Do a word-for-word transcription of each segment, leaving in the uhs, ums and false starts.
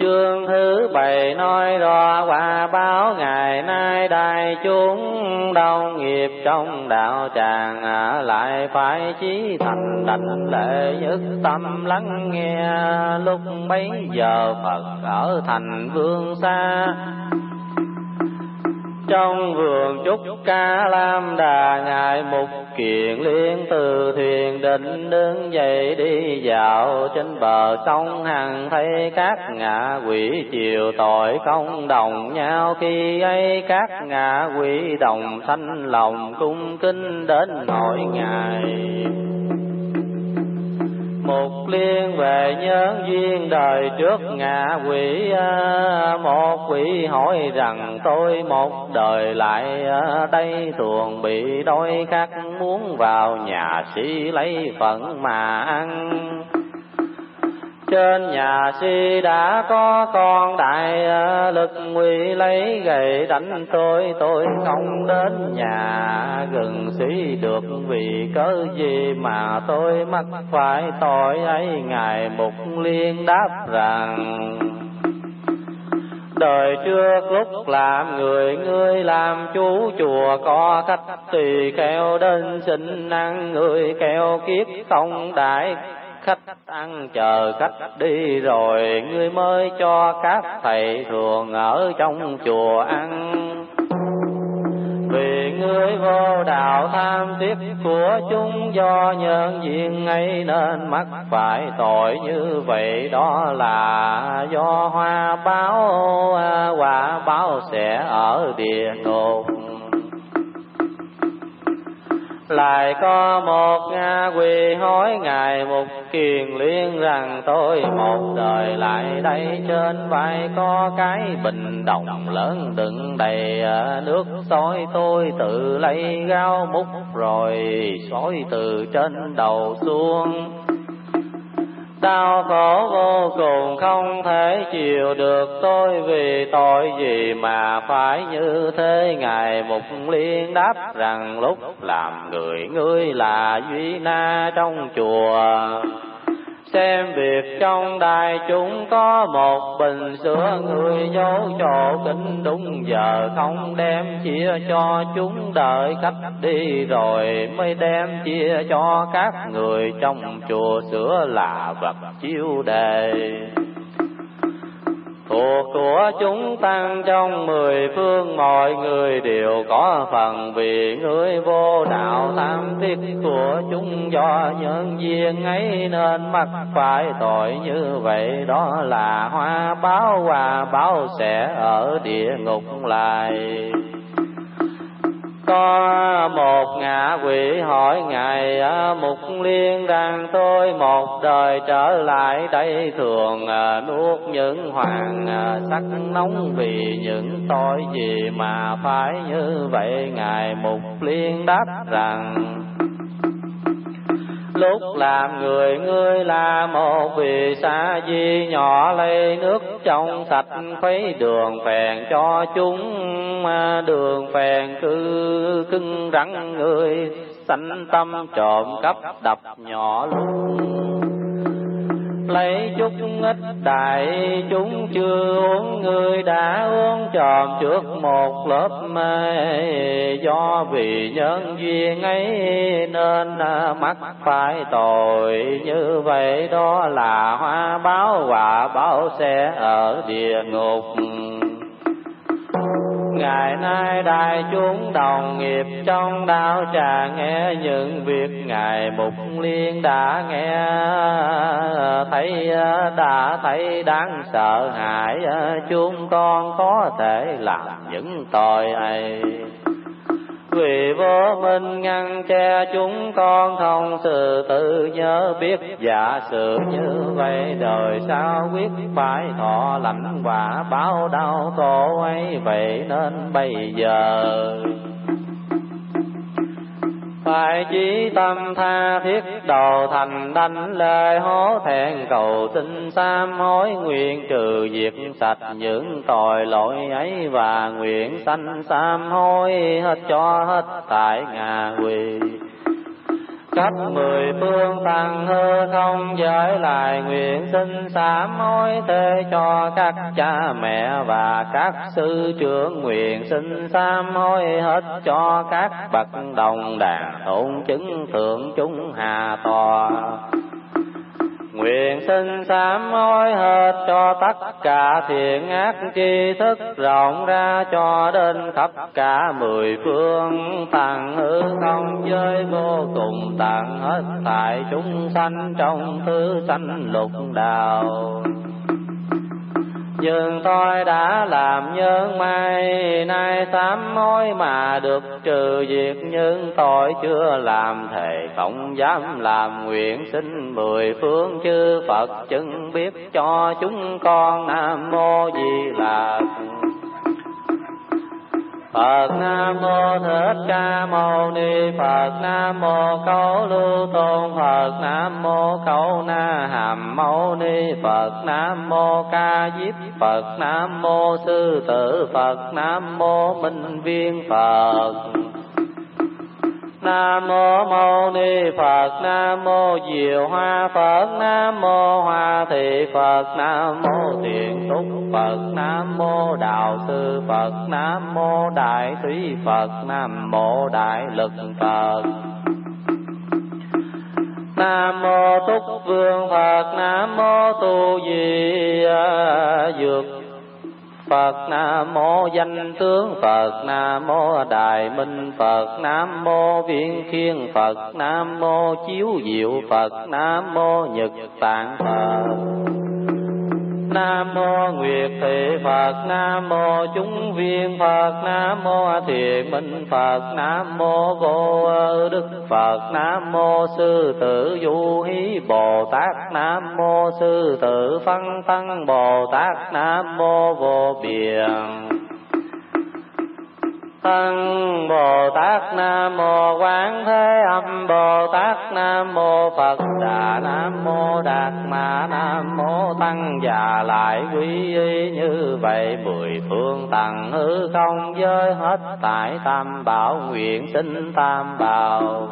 Chương thứ bảy nói rõ quả báo ngày nay đại chúng đông nghiệp trong đạo tràng, lại phải chí thành đảnh lễ nhất tâm lắng nghe. Lúc bấy giờ Phật ở thành Vương Xa, trong vườn Trúc Ca Lam Đà, ngài Mục Kiền Liên từ thuyền định đứng dậy đi dạo trên bờ sông hằng, thấy các ngạ quỷ chịu tội công đồng nhau. Khi ấy các ngạ quỷ đồng thanh lòng cung kính đến hỏi ngài Mục Liên về nhân duyên đời trước ngạ quỷ. Một quỷ hỏi rằng tôi một đời lại ở đây thường bị đói khát, muốn vào nhà sĩ lấy phận mà ăn. Trên nhà si đã có con đại lực, nguy lấy gậy đánh tôi, tôi không đến nhà gần sĩ được. Vì cớ gì mà tôi mắc phải tội ấy? Ngài Mục Liên đáp rằng đời trước lúc làm người, ngươi làm chú chùa có khách tùy keo đến xin ăn. Người keo kiết không đại khách ăn, chờ khách đi rồi ngươi mới cho các thầy thường ở trong chùa ăn. Vì ngươi vô đạo tham tiếc của chúng, do nhân duyên ấy nên mắc phải tội như vậy. Đó là do hoa báo, quả báo sẽ ở địa ngục. Lại có một ngạ quỷ hỏi ngài Mục Kiền Liên rằng tôi một đời lại đây, trên vai có cái bình đồng lớn đựng đầy nước sôi. Tôi tự lấy gáo múc rồi xối từ trên đầu xuống. Đau khổ vô cùng không thể chịu được, tôi vì tội gì mà phải như thế? Ngài Mục Liên đáp rằng lúc làm người ngươi là duy na trong chùa, xem việc trong đại chúng có một bình sữa, người giấu chỗ kính đúng giờ không đem chia cho chúng, đợi khách đi rồi mới đem chia cho các người trong chùa. Sữa là vật chiêu đề thuộc của chúng tăng trong mười phương, mọi người đều có phần. Vì ngươi vô đạo tham tiếc của chúng, do nhân duyên ấy nên mắc phải tội như vậy. Đó là hoa báo, quả báo sẽ ở địa ngục lại. Có một ngạ quỷ hỏi ngài Mục Liên rằng tôi một đời trở lại đây thường nuốt những hoàng sắc nóng, vì những tội gì mà phải như vậy? Ngài Mục Liên đáp rằng lúc làm người ngươi là một vị sa di nhỏ, lấy nước trong sạch khuấy đường phèn cho chúng. Đường phèn cứ cưng rắn người sanh tâm trộm cắp đập nhỏ luôn. Lấy chút ít đại chúng chưa uống, người đã uống tròn trước một lớp mê. Do vì nhân duyên ấy nên mắc phải tội như vậy. Đó là hoa báo, quả báo sẽ ở địa ngục. Ngày nay đại chúng đồng nghiệp trong đạo tràng, nghe những việc ngài Mục Liên đã nghe thấy, đã thấy đáng sợ hãi. Chúng con có thể làm những tội ấy, vì vô minh ngăn che chúng con không sự tự nhớ biết. Giả sử như vậy đời sau quyết phải thọ lãnh quả báo đau khổ ấy. Vậy nên bây giờ phải chí tâm tha thiết đầu thành đảnh lễ, hổ thẹn cầu xin sám hối, nguyện trừ diệt sạch những tội lỗi ấy, và nguyện sanh sám hối hết cho hết tại ngạ quỷ. khắp mười phương tầng hư không giới lại, nguyện xin sám hối thế cho các cha mẹ và các sư trưởng, nguyện xin sám hối hết cho các bậc đồng đàn thôn chứng thượng chúng hà tòa. Nguyện xin sám hối hết cho tất cả thiện ác tri thức rộng ra cho đến khắp cả mười phương tầng hư không giới vô cùng tận hết thảy chúng sanh trong tứ sanh lục đạo. Nhưng tôi đã làm nhân may, nay sám hối mà được trừ diệt, nhưng tôi chưa làm thề không dám làm, nguyện xin mười phương chư Phật chứng biết cho chúng con. Nam mô Di Lặc Phật. Nam mô Thích Ca Mâu Ni Phật. Nam mô Cấu Lưu Tôn Phật. Nam mô Cấu Na Hàm Mâu Ni Phật. Nam mô Ca Diếp Phật. Nam mô Sư Tử Phật. Nam mô Minh Viên Phật. Nam mô Mâu Ni Phật. Nam mô Diệu Hoa Phật. Nam mô Hoa Thị Phật. Nam mô Thiện Túc Phật. Nam mô Đạo Sư Phật. Nam mô Đại Thúy Phật. Nam mô Đại Lực Phật. Nam mô Túc Vương Phật. Nam mô Tu Di Dược Phật. Nam mô Danh Tướng Phật. Nam mô Đại Minh Phật. Nam mô Viên Khiên Phật. Nam mô Chiếu Diệu Phật. Nam mô Nhật Tạng Phật. Nam mô Nguyệt Thị Phật. Nam mô Chúng Viên Phật. Nam mô Thiện Minh Phật. Nam mô Vô Đức Phật. Nam mô Sư Tử Du Hí Bồ Tát. Nam mô Sư Tử Phân Tăng Bồ Tát. Nam mô Vô Biên Tăng Bồ Tát. Nam mô Quán Thế Âm Bồ Tát. Nam mô Phật Đà. Nam mô Đạt Ma. Nam mô Tăng Già Lại quy y. Như vậy mười phương tầng hư không giới hết tại Tam Bảo, nguyện xin Tam Bảo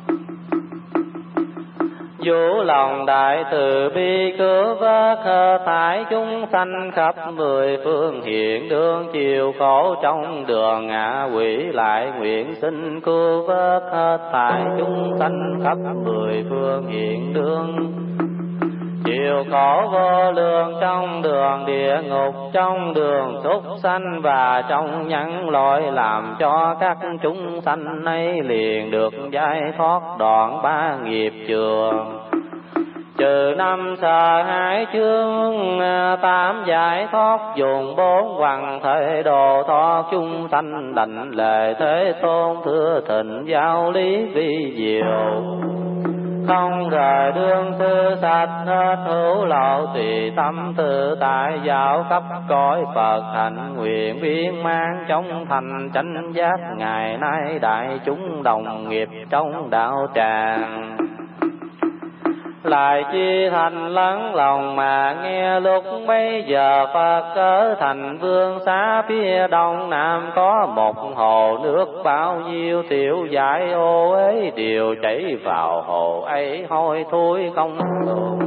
Vũ lòng đại từ bi cứu vớt hết thảy chúng sanh khắp mười phương, hiện đương chịu khổ trong đường ngạ quỷ, lại nguyện xin cứu vớt hết thảy chúng sanh khắp mười phương, hiện đương chịu khổ vô lượng trong đường địa ngục, trong đường súc sanh và trong nhân loại, làm cho các chúng sanh ấy liền được giải thoát đoạn ba nghiệp chướng. Trừ năm sợ hãi chướng, tám giải thoát dùng bốn hoàng thể độ thoát chúng sanh, đảnh lễ Thế Tôn thưa thịnh giáo lý vi diệu. Không rời đương sư sạch hết hữu lộ, tùy tâm tự tại giáo khắp cõi Phật, hạnh nguyện viên mang trong thành chánh giác. Ngày nay đại chúng đồng nghiệp trong đạo tràng, lại chi thành lắng lòng mà nghe. Lúc bấy giờ Phật ở thành Vương Xá phía đông nam, có một hồ nước bao nhiêu tiểu dải ô ấy đều chảy vào hồ ấy, hôi thối không thường,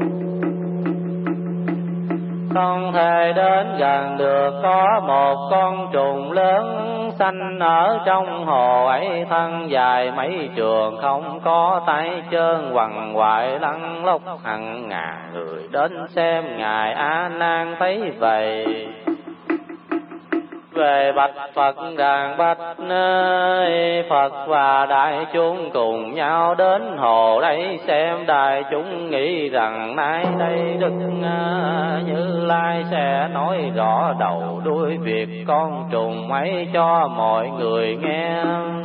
không thể đến gần được. Có một con trùng lớn xanh ở trong hồ ấy, thân dài mấy trường, không có tay chân, quằn quại lăn lóc, hàng ngàn người đến xem. Ngài A Nan thấy vậy, về bạch Phật rằng: bạch nơi Phật và đại chúng cùng nhau đến hồ đây xem. Đại chúng nghĩ rằng nay đây Đức Như Lai sẽ nói rõ đầu đuôi việc con trùng ấy cho mọi người nghe.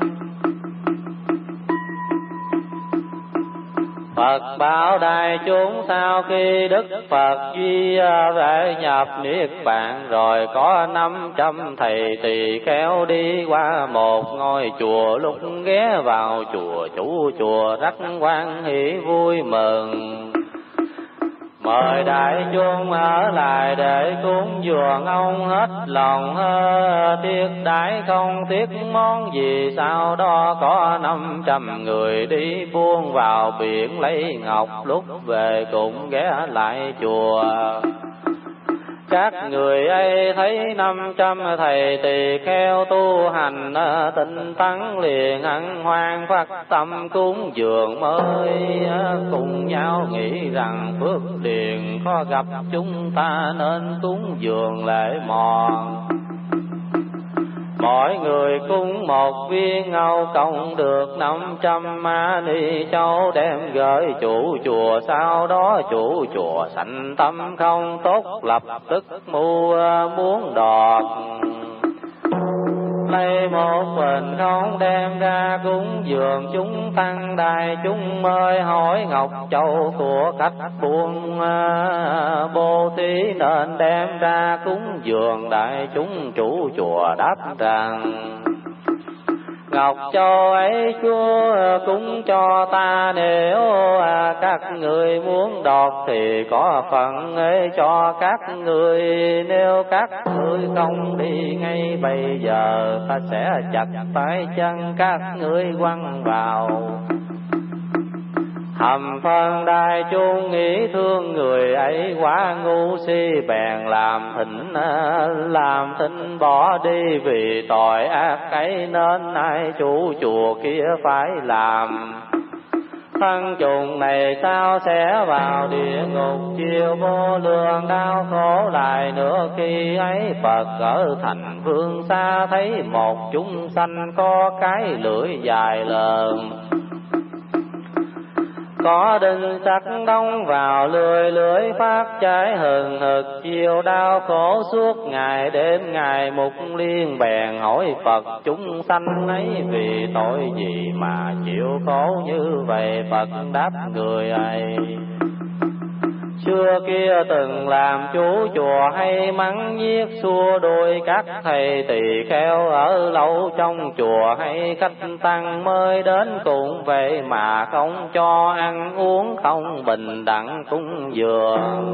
Phật bảo đại chúng: sau khi Đức Phật duy về nhập niết bàn rồi, có năm trăm thầy tỳ kheo đi qua một ngôi chùa. Lúc ghé vào chùa, chủ chùa rất hoan hỷ vui mừng, Mời đại chúng ở lại để cúng dường ông hết lòng hơ. Thiết đãi không tiếc món gì, sau đó có năm trăm người đi buông vào biển lấy ngọc. Lúc về cũng ghé lại chùa. Các người ấy thấy năm trăm thầy tỳ kheo tu hành tinh tấn, liền ăn hoan phát tâm cúng dường, mới cùng nhau nghĩ rằng phước liền có gặp chúng ta nên cúng dường lễ mòn. Mỗi người cúng một viên ngâu cộng được năm trăm ma ni châu, đem gửi chủ chùa. Sau đó chủ chùa sanh tâm không tốt, lập tức mua muốn đoạt. Lấy một bình không đem ra cúng dường chúng tăng, đại chúng mới hỏi ngọc châu của cách buông bố thí, nên đem ra cúng dường. Đại chúng chủ chùa đáp rằng ngọc châu ấy Chúa cúng cho ta, nếu các người muốn đoạt thì có phần ấy cho các người. Nếu các ngươi không đi ngay bây giờ, ta sẽ chặt tay chân các ngươi quăng vào hầm phân. Đại chúng nghĩ thương người ấy quá ngu si, bèn làm thịnh làm thịnh bỏ đi. Vì tội ác ấy nên ai chủ chùa kia phải làm thân trùng này, sao sẽ vào địa ngục chiêu vô lượng đau khổ. Lại nữa khi ấy Phật ở thành phương xa, thấy một chúng sanh có cái lưỡi dài lớn, có đinh sắt đóng vào lưỡi. Lưỡi phát cháy hừng hực, chiều đau khổ suốt ngày đêm. Ngày mục liên bèn hỏi Phật chúng sanh ấy vì tội gì mà chịu khổ như vậy. Phật đáp người ấy xưa kia từng làm chủ chùa, hay mắng giết xua đuổi các thầy tỳ kheo ở lâu trong chùa. Hay khách tăng mới đến cũng vậy mà không cho ăn uống, không bình đẳng cúng dường.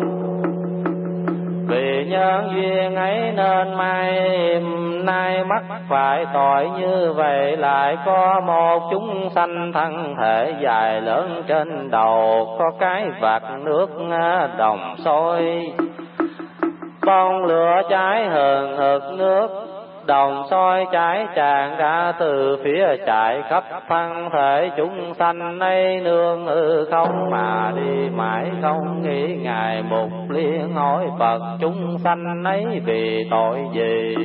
Vì nhân duyên ấy nên mai nay mắc phải tội như vậy. Lại có một chúng sanh thân thể dài lớn, trên đầu có cái vạc nước đồng sôi. Bông lửa cháy hừng hực, nước đồng soi cháy tràn ra từ phía chạy khắp thân thể. Chúng sanh ấy nương ư không mà đi mãi không nghĩ. Ngài mục liên hỏi Phật chúng sanh ấy vì tội gì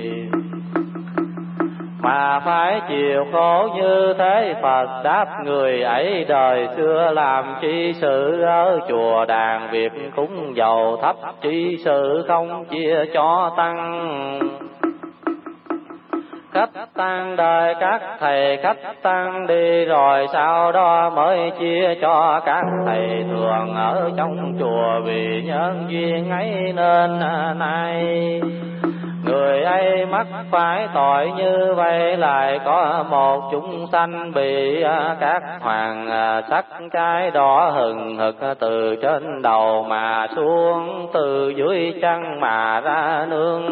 mà phải chịu khổ như thế. Phật đáp người ấy đời xưa làm chi sự ở chùa đàn, việc cúng dầu thấp chi sự không chia cho tăng. Khách tăng đời các thầy khách tăng đi rồi, sau đó mới chia cho các thầy thường ở trong chùa. Vì nhân duyên ấy nên nay người ấy mắc phải tội như vậy. Lại có một chúng sanh bị các hoàng sắc trái đỏ hừng hực, từ trên đầu mà xuống, từ dưới chân mà ra nương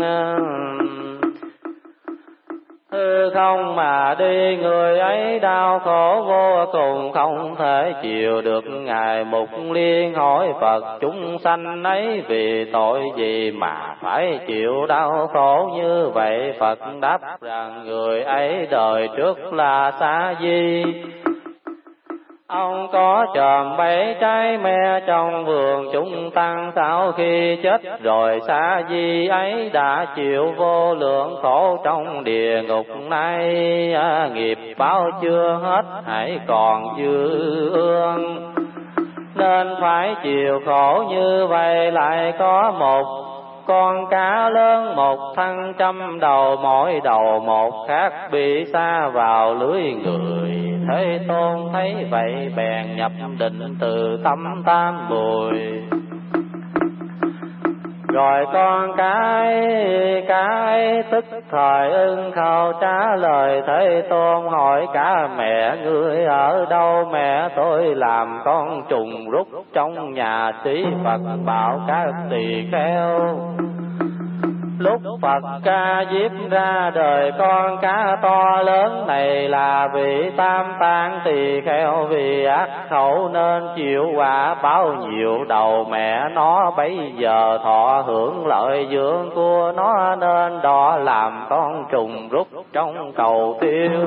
hư không mà đi. Người ấy đau khổ vô cùng không thể chịu được. Ngài mục liên hỏi Phật chúng sanh ấy vì tội gì mà phải chịu đau khổ như vậy. Phật đáp rằng người ấy đời trước là Sa Di, ông có chòm bảy trái me trong vườn chúng tăng. Sau khi chết rồi Sa Di ấy đã chịu vô lượng khổ trong địa ngục. Nay nghiệp báo chưa hết, hãy còn dư ương nên phải chịu khổ như vậy. Lại có một con cá lớn một thân trăm đầu, mỗi đầu một khác bị sa vào lưới người. Thế Tôn thấy vậy bèn nhập định từ tâm tam bùi, Rồi con cái cái tức thời ưng khâu trả lời Thế Tôn hỏi cả mẹ ngươi ở đâu? Mẹ tôi làm con trùng rút trong nhà sĩ Phật bảo các tỳ kheo. Lúc Phật Ca Diếp ra đời con cá to lớn này là vị Tam Tạng tỳ kheo, vì ác khẩu nên chịu quả báo nhiều đầu mẹ nó. Bấy giờ thọ hưởng lợi dưỡng của nó nên đỏ làm con trùng rút trong cầu tiêu.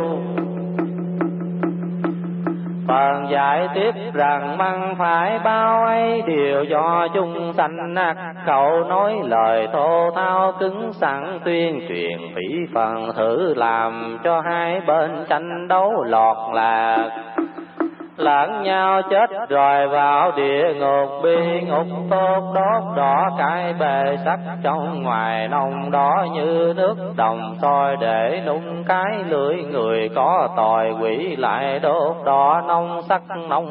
Phần giải tiếp rằng măng phải bao ấy đều do chung sanh ác khẩu, nói lời thô thao cứng sẵn tuyên truyền phỉ phần, thử làm cho hai bên tranh đấu lọt lạc. Lẫn nhau chết rồi vào địa ngục, bi ngục tốt đốt đỏ cái bề sắc trong ngoài nông đỏ như nước đồng soi để nung cái lưỡi người có tội quỷ lại đốt đỏ nông sắc nông.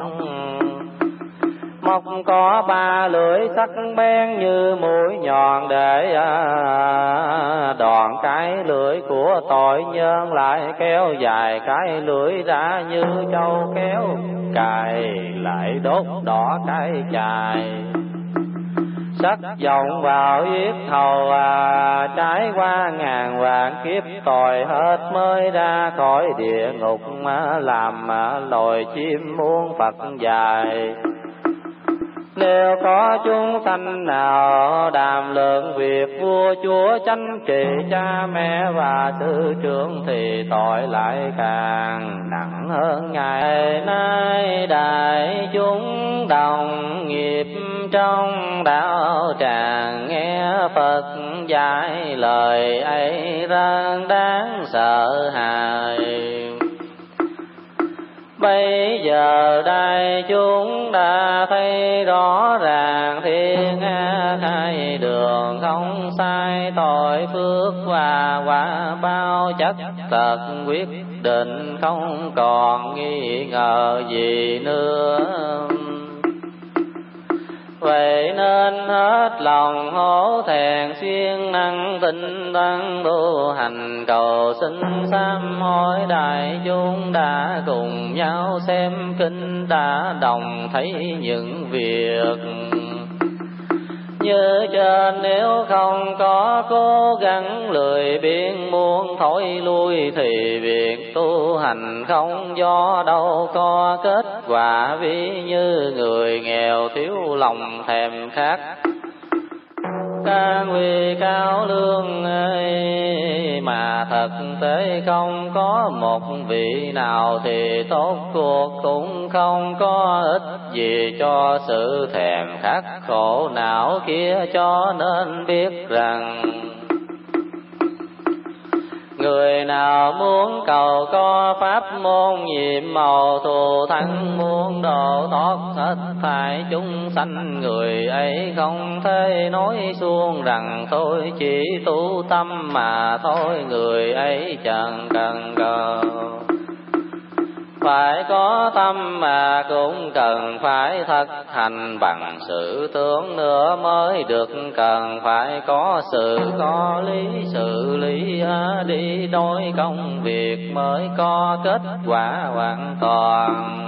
Mọc có ba lưỡi sắc bén như mũi nhọn để à, đòn cái lưỡi của tội nhân, lại kéo dài cái lưỡi ra như châu kéo cài lại đốt đỏ cái chài. Sắc vọng vào yết hầu à, trải qua ngàn vạn kiếp tội hết mới ra khỏi địa ngục, mà làm mà loài chim muôn Phật dài. Nếu có chúng sanh nào đàm lượng việc vua chúa chánh trị cha mẹ và sư trưởng, thì tội lại càng nặng hơn. Ngày nay đại chúng đồng nghiệp trong đạo tràng, nghe Phật dạy lời ấy rất đáng sợ hãi. Bây giờ đại chúng đã thấy rõ ràng thiên hai đường không sai, tội phước và quả bao chất thật quyết định, không còn nghi ngờ gì nữa. Vậy nên hết lòng hổ thẹn xuyên năng tinh tấn tu hành, cầu xin sám hối đại chúng đã cùng nhau xem kinh, đã đồng thấy những việc như trên. Nếu không có cố gắng lười biếng muốn thổi lui, thì việc tu hành không do đâu có kết quả, ví như người nghèo thiếu lòng thèm khát ca nguy cao lương ơi, mà thật tế không có một vị nào thì tốt cuộc cũng không có ích gì cho sự thèm khát khổ não kia. Cho nên biết rằng người nào muốn cầu có pháp môn nhiệm màu thù thắng, muốn độ thoát hết thảy chúng sanh, người ấy không thể nói suông rằng tôi chỉ tu tâm mà thôi. Người ấy chẳng cần cầu phải có tâm, mà cũng cần phải thực hành bằng sự tưởng nữa mới được. Cần phải có sự có lý xử lý đi đôi công việc, mới có kết quả hoàn toàn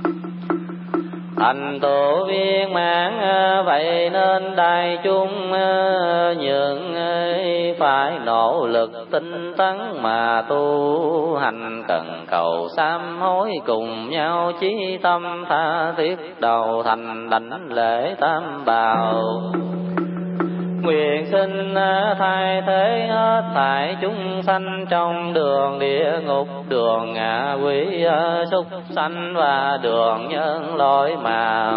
thành tựu viên mãn. Vậy nên đại chúng những phải nỗ lực tinh tấn mà tu hành, cần cầu sám hối cùng nhau chí tâm tha thiết, đầu thành đảnh lễ tam bảo. Nguyện xin thay thế hết thảy chúng sanh trong đường địa ngục, đường ngạ quỷ súc sanh và đường nhân loại, mà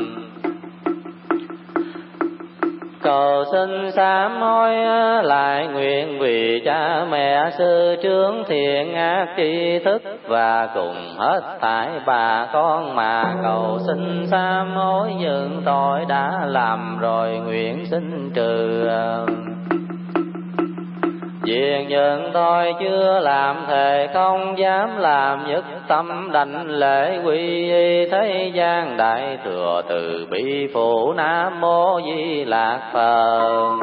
cầu xin sám hối lại nguyện vì cha mẹ sư trưởng thiện ác tri thức, và cùng hết thảy bà con mà cầu xin sám hối những tội đã làm rồi, nguyện xin trừ Diện nhân tôi chưa làm thề không dám làm, nhất tâm đảnh lễ quy y thế gian đại thừa từ bi phụ. Nam mô Di Lạc Phật.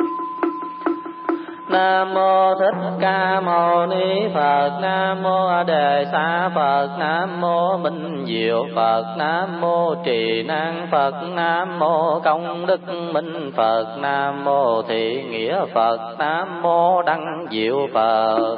Nam mô Thích Ca Mâu Ni Phật. Nam mô Đề Sa Phật. Nam mô Minh Diệu Phật. Nam mô Trì Năng Phật. Nam mô Công Đức Minh Phật. Nam mô Thị Nghĩa Phật. Nam mô Đăng Diệu Phật.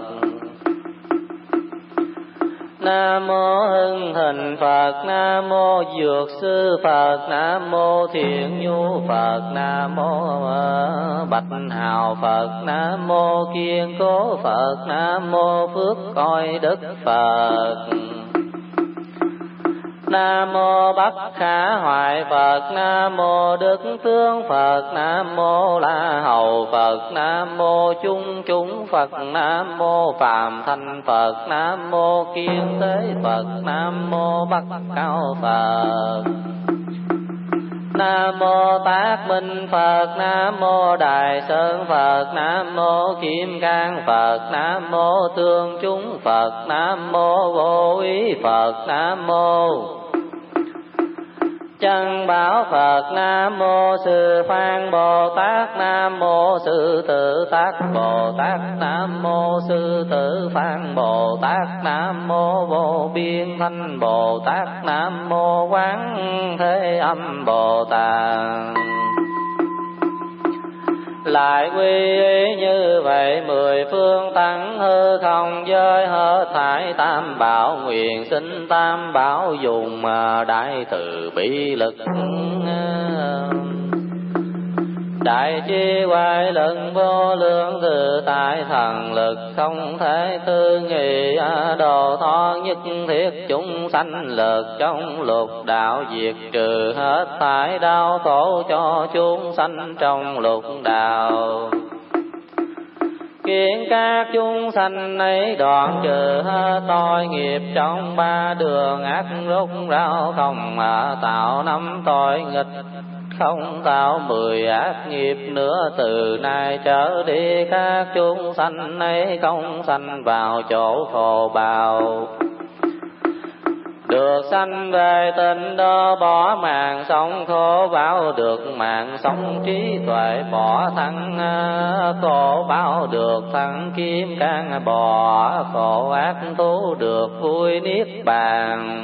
Nam mô Hưng Thịnh Phật. Nam mô Dược Sư Phật. Nam mô Thiện Nhu Phật. Nam mô Bạch Hào Phật. Nam mô Kiên Cố Phật. Nam mô Phước Coi Đức Phật. Nam mô Bắc Khả Hoại Phật. Nam mô Đức Tướng Phật. Nam mô La Hầu Phật. Nam mô Chung Chúng Phật. Nam mô Phạm Thanh Phật. Nam mô Kiên Tế Phật. Nam mô Bắc Cao Phật. Nam mô Tác Minh Phật. Nam mô Đại Sơn Phật. Nam mô Kim Cang Phật. Nam mô Tương Chúng Phật. Nam mô Vô Ý Phật. Nam mô Chân Bảo Phật. Nam mô Sư Phan Bồ Tát. Nam mô Sư Tự Tác Bồ Tát. Nam mô Sư Tự Phan Bồ Tát. Nam mô Vô Biên Thanh Bồ Tát. Nam mô Quán Thế Âm Bồ Tát. Lại quy y như vậy mười phương tăng hư không giới hết thải tam bảo, nguyện xin tam bảo dùng đại từ bi lực. Đại trí hoài lực vô lượng tự tại thần lực không thể tư nghị, đồ tho nhất thiết chúng sanh lực trong lục đạo, diệt trừ hết thải đau khổ cho chúng sanh trong lục đạo. Kiến các chúng sanh ấy đoạn trừ hết tội nghiệp trong ba đường ác, rốt ráo không mà tạo năm tội nghịch, không tạo mười ác nghiệp nữa. Từ nay trở đi các chúng sanh ấy không sanh vào chỗ khổ bào, được sanh về tịnh độ, bỏ mạng sống khổ báo, được mạng sống trí tuệ, bỏ thân khổ báo, được thân kim cang, bỏ khổ ác thú, được vui niết bàn.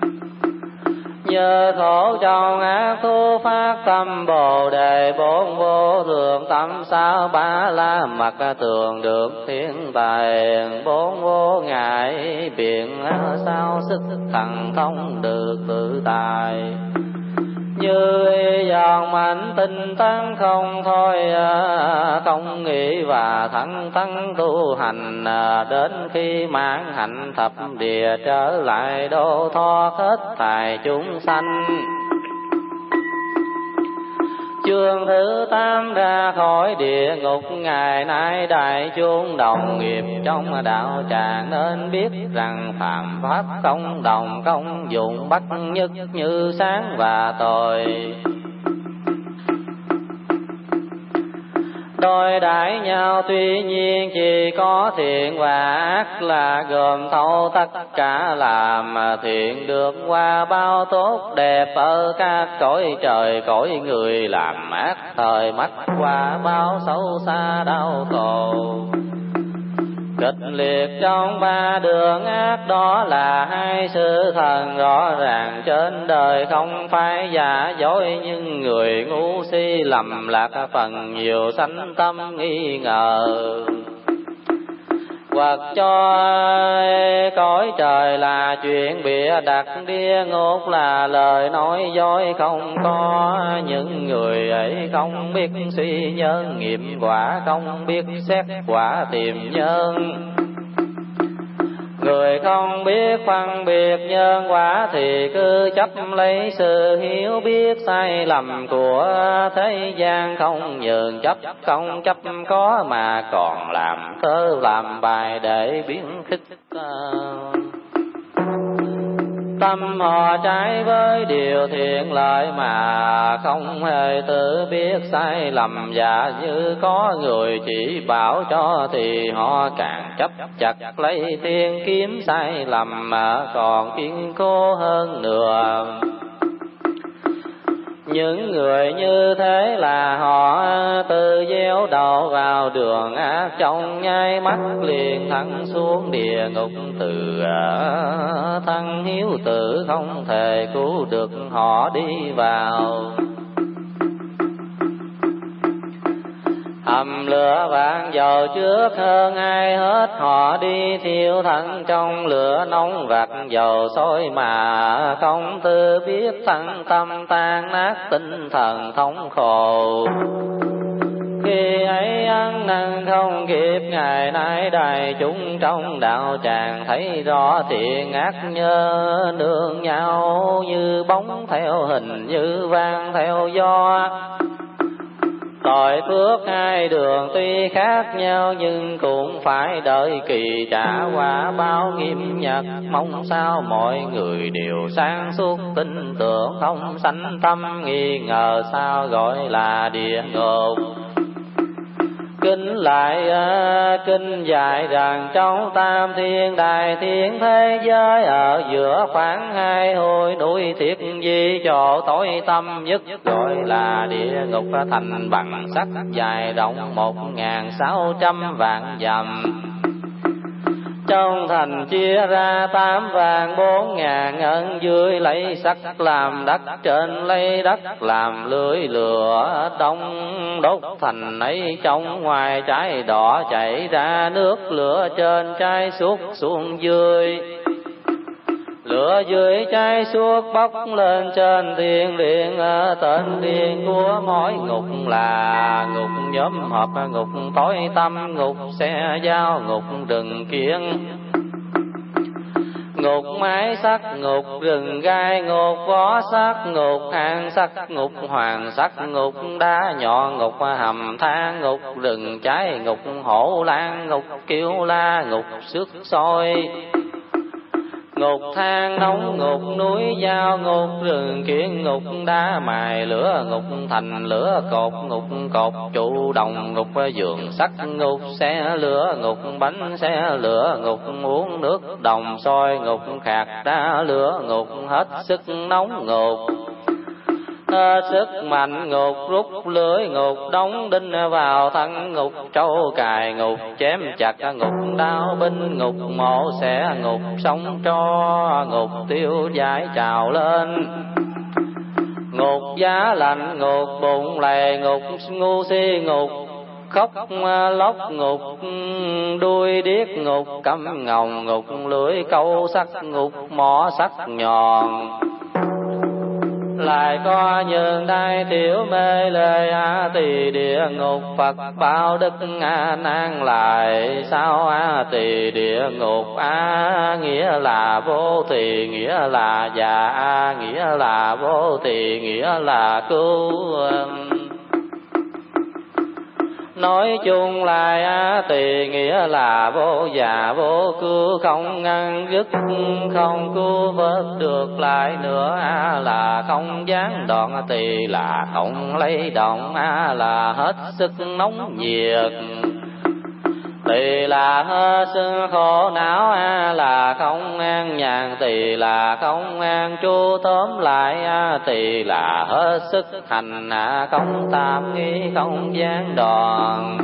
Nhờ khổ trong ác thú phát tâm Bồ Đề, bốn vô thượng tâm sao ba la mật, tường được thiên tài, bốn vô ngại biện sao sức thần thông được tự tại. Như giòn mạnh tinh tấn không thôi, không nghĩ và thắng tấn tu hành, đến khi mãn hạnh thập địa trở lại độ thoát hết thải chúng sanh. Chương thứ tám ra khỏi địa ngục, ngày nay đại chúng đồng nghiệp trong đạo tràng, nên biết rằng phạm pháp không đồng công dụng, bất nhất như sáng và tối. Đối đãi nhau tuy nhiên chỉ có thiện và ác, là gồm thấu tất cả. Làm thiện được qua bao tốt đẹp ở các cõi trời cõi người, làm ác thời mắc qua bao xấu xa đau khổ. Kịch liệt trong ba đường ác, đó là hai sự thật rõ ràng trên đời, không phải giả dối. Nhưng người ngu si lầm lạc phần nhiều, sanh tâm nghi ngờ, hoặc cho cõi trời là chuyện bịa đặt, địa ngục là lời nói dối không có. Những người ấy không biết suy nhân nghiệm quả, không biết xét quả tìm nhân. Người không biết phân biệt nhân quả thì cứ chấp lấy sự hiểu biết sai lầm của thế gian, không nhường chấp không chấp có, mà còn làm thơ làm bài để biến khích. Tâm họ trái với điều thiện lợi mà không hề tự biết sai lầm, và như có người chỉ bảo cho thì họ càng chấp chặt lấy thiên kiếm sai lầm mà còn kiên cố hơn nữa. Những người như thế là họ tự gieo đầu vào đường ác, trong nháy mắt liền thẳng xuống địa ngục. Từ thân hiếu tử không thể cứu được họ đi vào. Hầm lửa vàng dầu trước hơn ai hết, họ đi thiêu thân trong lửa nóng vặt dầu sôi mà không tự biết thân tâm tan nát, tinh thần thống khổ. Khi ấy ăn năn không kịp, ngày nay đại chúng trong đạo tràng thấy rõ thiện ác nhớ nương nhau, như bóng theo hình như vang theo gió. Tội phước hai đường tuy khác nhau, nhưng cũng phải đợi kỳ trả quả báo nghiêm nhật. Mong sao mọi người đều sáng suốt tin tưởng, không sanh tâm nghi ngờ sao gọi là địa ngục. Kinh lại uh, kinh dạy rằng trong tam thiên đại thiên thế giới, ở giữa khoảng hai hồi núi thiết di, chỗ tối tâm nhất gọi là địa ngục, thành bằng sắt dài rộng một ngàn sáu trăm vạn dặm. Trong thành chia ra tám vạn bốn ngàn ân, dưới lấy sắt làm đất, trên lấy đất làm lưới lửa. Đông đốt thành ấy, trong ngoài trái đỏ chảy ra nước lửa, trên trái suốt xuống dưới. Lửa dưới cháy suốt bốc lên trên thiên điện, tên điện của mỗi ngục là ngục nhóm họp, ngục tối tâm, ngục xe dao, ngục rừng kiêng, ngục mái sắt, ngục rừng gai, ngục võ sắt, ngục hang sắt, ngục hoàng sắt, ngục đá nhọn, ngục hầm than, ngục rừng cháy, ngục hổ lan, ngục kiêu la, ngục sức sôi, ngục than nóng, ngục núi dao, ngục rừng kiên, ngục đá mài lửa, ngục thành lửa cột, ngục cột trụ đồng, ngục giường sắt, ngục xe lửa, ngục bánh xe lửa, ngục uống nước đồng sôi, ngục khạc đá lửa, ngục hết sức nóng, ngục hết sức mạnh, ngục rút lưới, ngục đóng đinh vào thân, ngục trâu cài, ngục chém chặt, ngục đao binh, ngục mổ xẻ, ngục sống tro, ngục tiêu giải trào lên, ngục giá lạnh, ngục bụng lầy, ngục ngu si, ngục khóc lóc, ngục đuôi điếc, ngục câm ngồng, ngục lưỡi câu sắc, ngục mỏ sắc nhọn. Lại có nhường đại tiểu mê lê a tỳ địa ngục, Phật bảo đức a nan lại sao a tỳ địa ngục. A nghĩa là vô tỳ, nghĩa là già, a nghĩa là vô tỳ, nghĩa là cứu. Nói chung là a tỳ nghĩa là vô già vô cứu, không ngăn dứt không cứu vớt được lại nữa. A là không gián đoạn, tỳ là không lấy động, a là hết sức nóng nhiệt, tỳ là hết sức khổ não, a là không an nhàn, tỳ là không an trú. Tóm lại a tỳ là hết sức hành, a không tạm nghi không gián đoạn,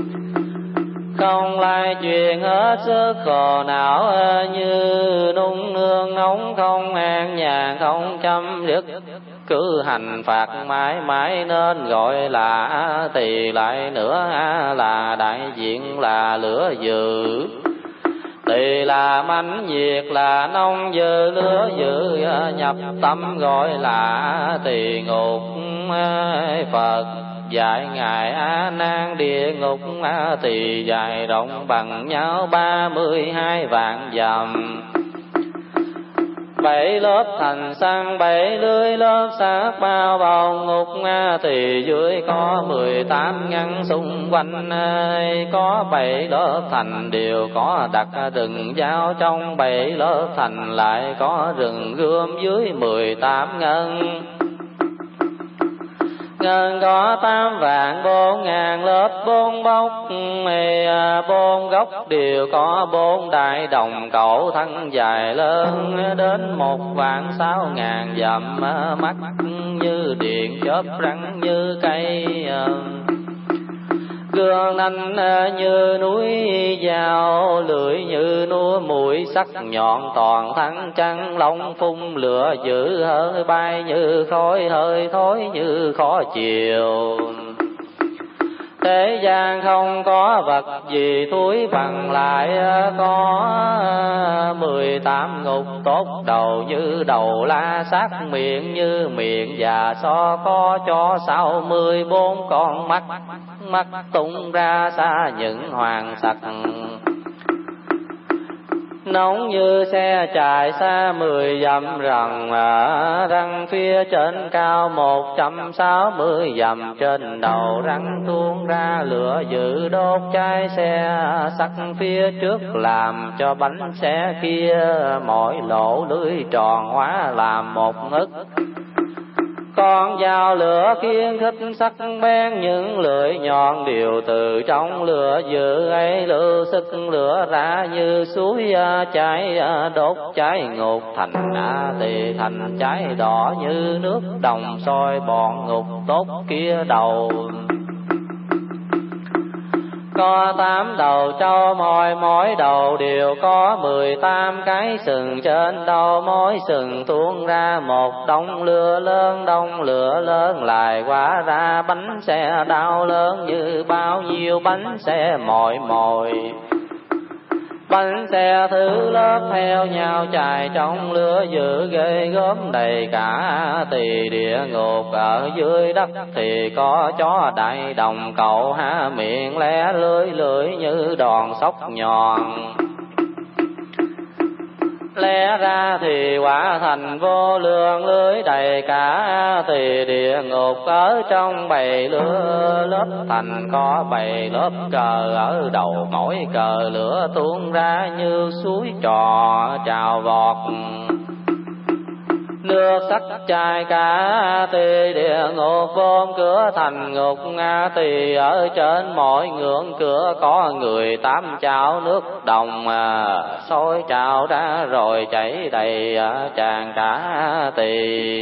không lai chuyện hết sức khổ não. Như nung nương nóng không an nhàn không chấm dứt, cứ hành phạt mãi mãi nên gọi là a tỳ. Lại nữa a là đại diện là lửa dữ, tỳ là mãnh nhiệt là nông dư, lửa dữ nhập tâm gọi là a tỳ ngục. Phật dạy ngài a nan địa ngục a tỳ dài rộng bằng nhau ba mươi hai vạn dặm. Bảy lớp thành xăng bảy lưới lớp xác bao bọc ngục, thì dưới có mười tám ngăn xung quanh. Có bảy lớp thành đều có đặt rừng dao, trong bảy lớp thành lại có rừng gươm dưới mười tám ngân. Ngân có tám vạn bốn ngàn lớp bốn bốc, bốn gốc đều có bốn đại đồng cẩu, thân dài lớn đến một vạn sáu ngàn dặm, mắt như điện chớp rắn như cây, gương nanh như núi dao, lưỡi như núa mũi sắc nhọn, toàn thân trắng lông phun lửa dữ, hơi bay như khói hơi thối như khó chiều. Thế gian không có vật gì thúi bằng, lại có mười tám ngục tốt đầu như đầu la sát, miệng như miệng già so có cho sáu mươi bốn con mắt, mắt tung ra xa những hoàng sặc. Nóng như xe chạy xa mười dặm rằng, răng phía trên cao một trăm sáu mươi dặm, trên đầu răng tuôn ra lửa dữ đốt cháy xe sắt phía trước, làm cho bánh xe kia mỗi lỗ lưới tròn hóa làm một ngức. Con dao lửa khiên thích sắc bén, những lưỡi nhọn đều từ trong lửa dữ ấy lưu sức lửa ra như suối cháy, đốt cháy ngục thành thì thành cháy đỏ như nước đồng sôi, bọn ngục tốt kia đầu. Có tám đầu trâu, mỗi mỗi đầu đều có mười tám cái sừng, trên đầu mỗi sừng tuôn ra một đống lửa lớn, đống lửa lớn lại hóa ra bánh xe đau lớn như bao nhiêu bánh xe mồi mồi. Bánh xe thứ lớp theo nhau chạy trong lửa dữ ghê gớm, đầy cả tỳ địa ngục. Ở dưới đất thì có chó đại đồng cẩu, há miệng lé lưỡi lưỡi như đòn sóc nhọn. Lẽ ra thì quả thành vô lượng, lưới đầy cả tỳ địa ngục. Ở trong bảy lửa lớp thành có bảy lớp cờ, ở đầu mỗi cờ lửa tuôn ra như suối trò trào vọt. Nước sắc chai cả tỳ địa ngục, vốn cửa thành ngục nga tỳ. Ở trên mỗi ngưỡng cửa có người tám chảo nước đồng, sôi trào ra rồi chảy đầy tràn cả tỳ.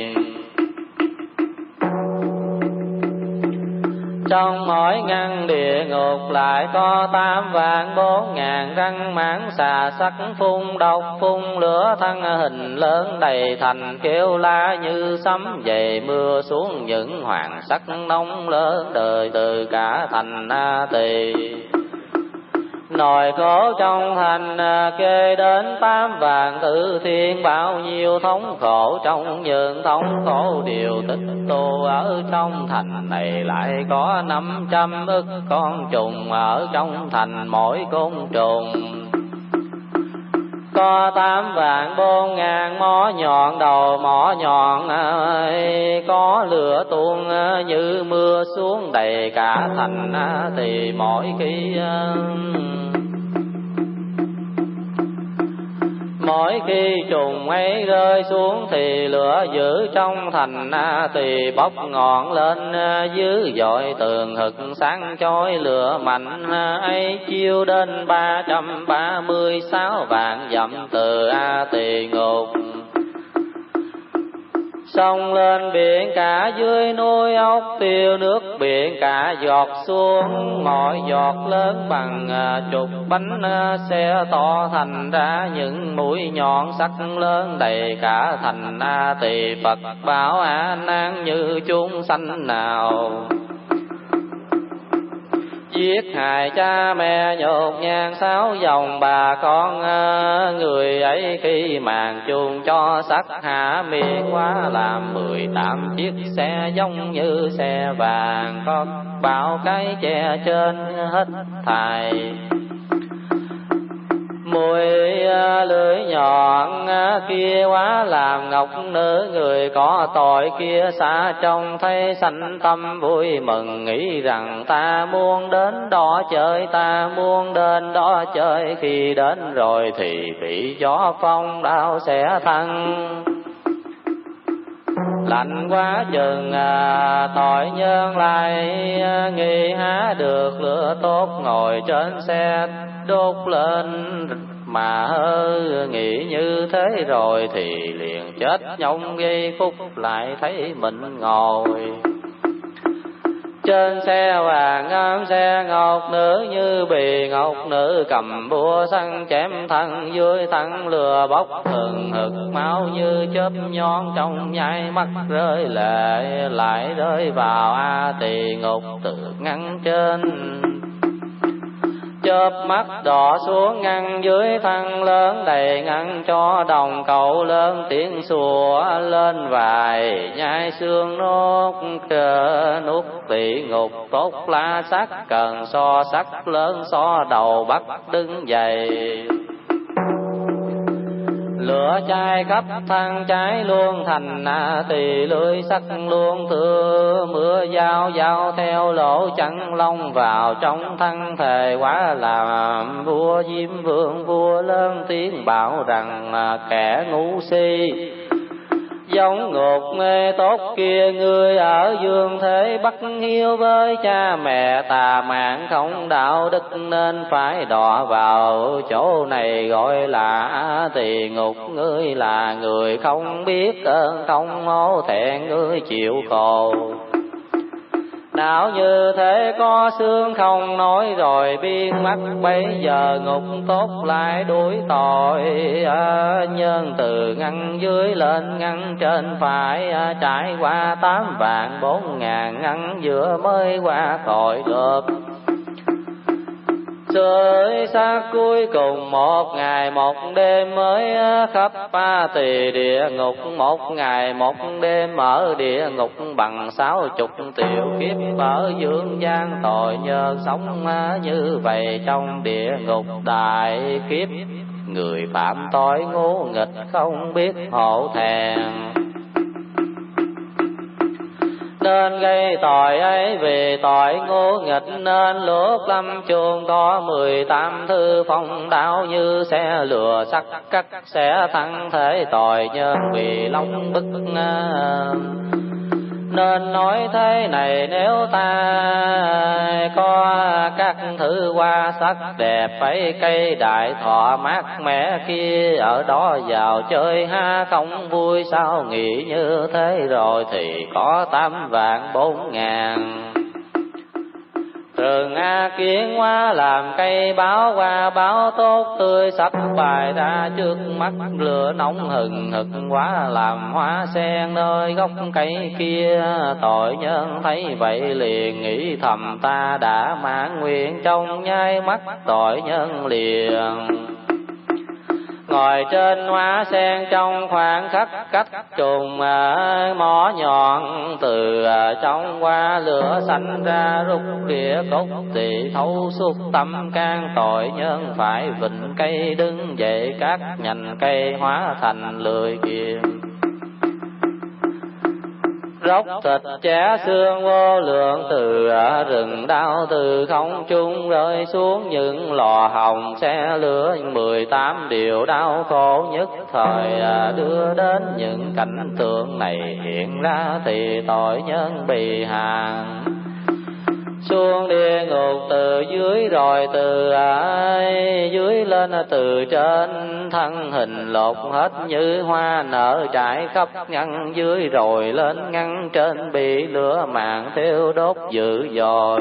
Trong mỗi ngăn địa ngục lại có tám vạn bốn ngàn răng mãng xà sắc, phun độc phun lửa thân hình lớn, đầy thành kêu la như sấm dày mưa xuống, những hoàng sắc nóng lớn đời từ cả thành Na Tỳ. Nồi khổ trong thành kê đến tám vạn tử thiên, bao nhiêu thống khổ trong những thống khổ đều tích tụ. Ở trong thành này lại có năm trăm ức con trùng, ở trong thành mỗi côn trùng có tám vạn bốn ngàn mỏ nhọn, đầu mỏ nhọn ơi, có lửa tuôn như mưa xuống đầy cả thành thì mỗi khi mỗi khi trùng ấy rơi xuống thì lửa dữ trong thành thì bốc ngọn lên dữ dội, tường hực sáng chói lửa mạnh ấy chiếu đến ba trăm ba mươi sáu vạn dặm từ A Tỳ ngục. Sông lên biển cả dưới núi ốc tiêu, nước biển cả giọt xuống, mỗi giọt lớn bằng chục bánh xe to, thành ra những mũi nhọn sắc lớn đầy cả thành A Tỳ. Phật bảo A Nan như chúng sanh nào giết hại cha mẹ, nhột nhang sáu dòng bà con, người ấy khi màn chuông cho sắc hạ miệng quá, làm mười tám chiếc xe giống như xe vàng, có bao cái che trên hết thài. Mùi lưỡi nhọn kia quá làm ngọc nữ, người có tội kia xa trông thấy sanh tâm vui mừng, nghĩ rằng ta muốn đến đó chơi, ta muốn đến đó chơi, khi đến rồi thì bị gió phong đao sẽ thăng. Lạnh quá chừng à, tội nhân lại à, nghi há được lửa tốt, ngồi trên xe đốt lên mà hơ, nghĩ như thế rồi thì liền chết nhông giây phút, lại thấy mình ngồi trên xe vàng ngắm xe ngọc nữ, như bì ngọc nữ cầm búa săn chém thân dưới thân, lừa bốc hừng hực máu như chớp nhón, trong nháy mắt rơi lệ lại rơi vào a tỳ ngục tự ngăn trên. Chớp mắt đỏ xuống ngăn dưới thân lớn, đầy ngăn cho đồng cậu lớn tiếng sủa lên vài nhai xương nốt cờ nút tỳ ngục tốt lá sắc, cần so sắc lớn so đầu bắt đứng dậy. Lửa cháy khắp thân cháy luôn thành a tỳ lưới sắc luôn, thưa mưa dao dao theo lỗ chân lông vào trong thân thể, quá làm vua Diêm Vương vua lớn tiếng bảo rằng kẻ ngu si giống ngục mê tốt kia, ngươi ở dương thế bất hiếu với cha mẹ, tà mạng không đạo đức nên phải đọa vào chỗ này gọi là a tỳ ngục. Ngươi là người không biết ơn không hổ thẹn, ngươi chịu khổ não như thế có xương không nói rồi biến mất, bây giờ ngục tốt lại đuổi tội à, nhân từ ngăn dưới lên ngăn trên phải à, trải qua tám vạn bốn ngàn ngăn giữa mới qua khỏi được. Trời xa cuối cùng một ngày một đêm mới khắp a tỳ địa ngục, một ngày một đêm ở địa ngục bằng sáu chục triệu kiếp ở dương gian, tội nhân sống như vậy trong địa ngục đại kiếp, người phạm tội ngu nghịch không biết hổ thẹn nên gây tội ấy, vì tội ngu nghịch nên lúc lâm chuông có mười tám thư phong đao, như xe lừa sắt cắt sẽ thắng thể tội nhân vì lòng bức nên nói thế này, nếu ta có các thứ hoa sắc đẹp ấy, cây đại thọ mát mẻ kia ở đó vào chơi ha không vui sao, nghĩ như thế rồi thì có tám vạn bốn ngàn Rừng A Kiến hoa làm cây báo hoa báo tốt tươi sắp bài ra trước mắt, lửa nóng hừng hực quá làm hoa sen nơi gốc cây kia, tội nhân thấy vậy liền nghĩ thầm ta đã mãn nguyện, trong nháy mắt tội nhân liền ngồi trên hoa sen trong khoảng khắc cách trùng mỏ nhọn, từ trong hoa lửa sanh ra rút địa cốt tỳ thấu suốt tâm can, tội nhân phải vịnh cây đứng dậy, các nhành cây hóa thành lười kiềm róc thịt chẻ xương vô lượng, từ rừng đao từ không trung rơi xuống những lò hồng xe lửa, mười tám điều đau khổ nhất thời đưa đến những cảnh tượng này hiện ra, thì tội nhân bị hàng xuống địa ngục từ dưới, rồi từ dưới lên từ trên, thân hình lột hết như hoa nở trải khắp ngăn dưới, rồi lên ngăn trên bị lửa mạng thiêu đốt dữ dội.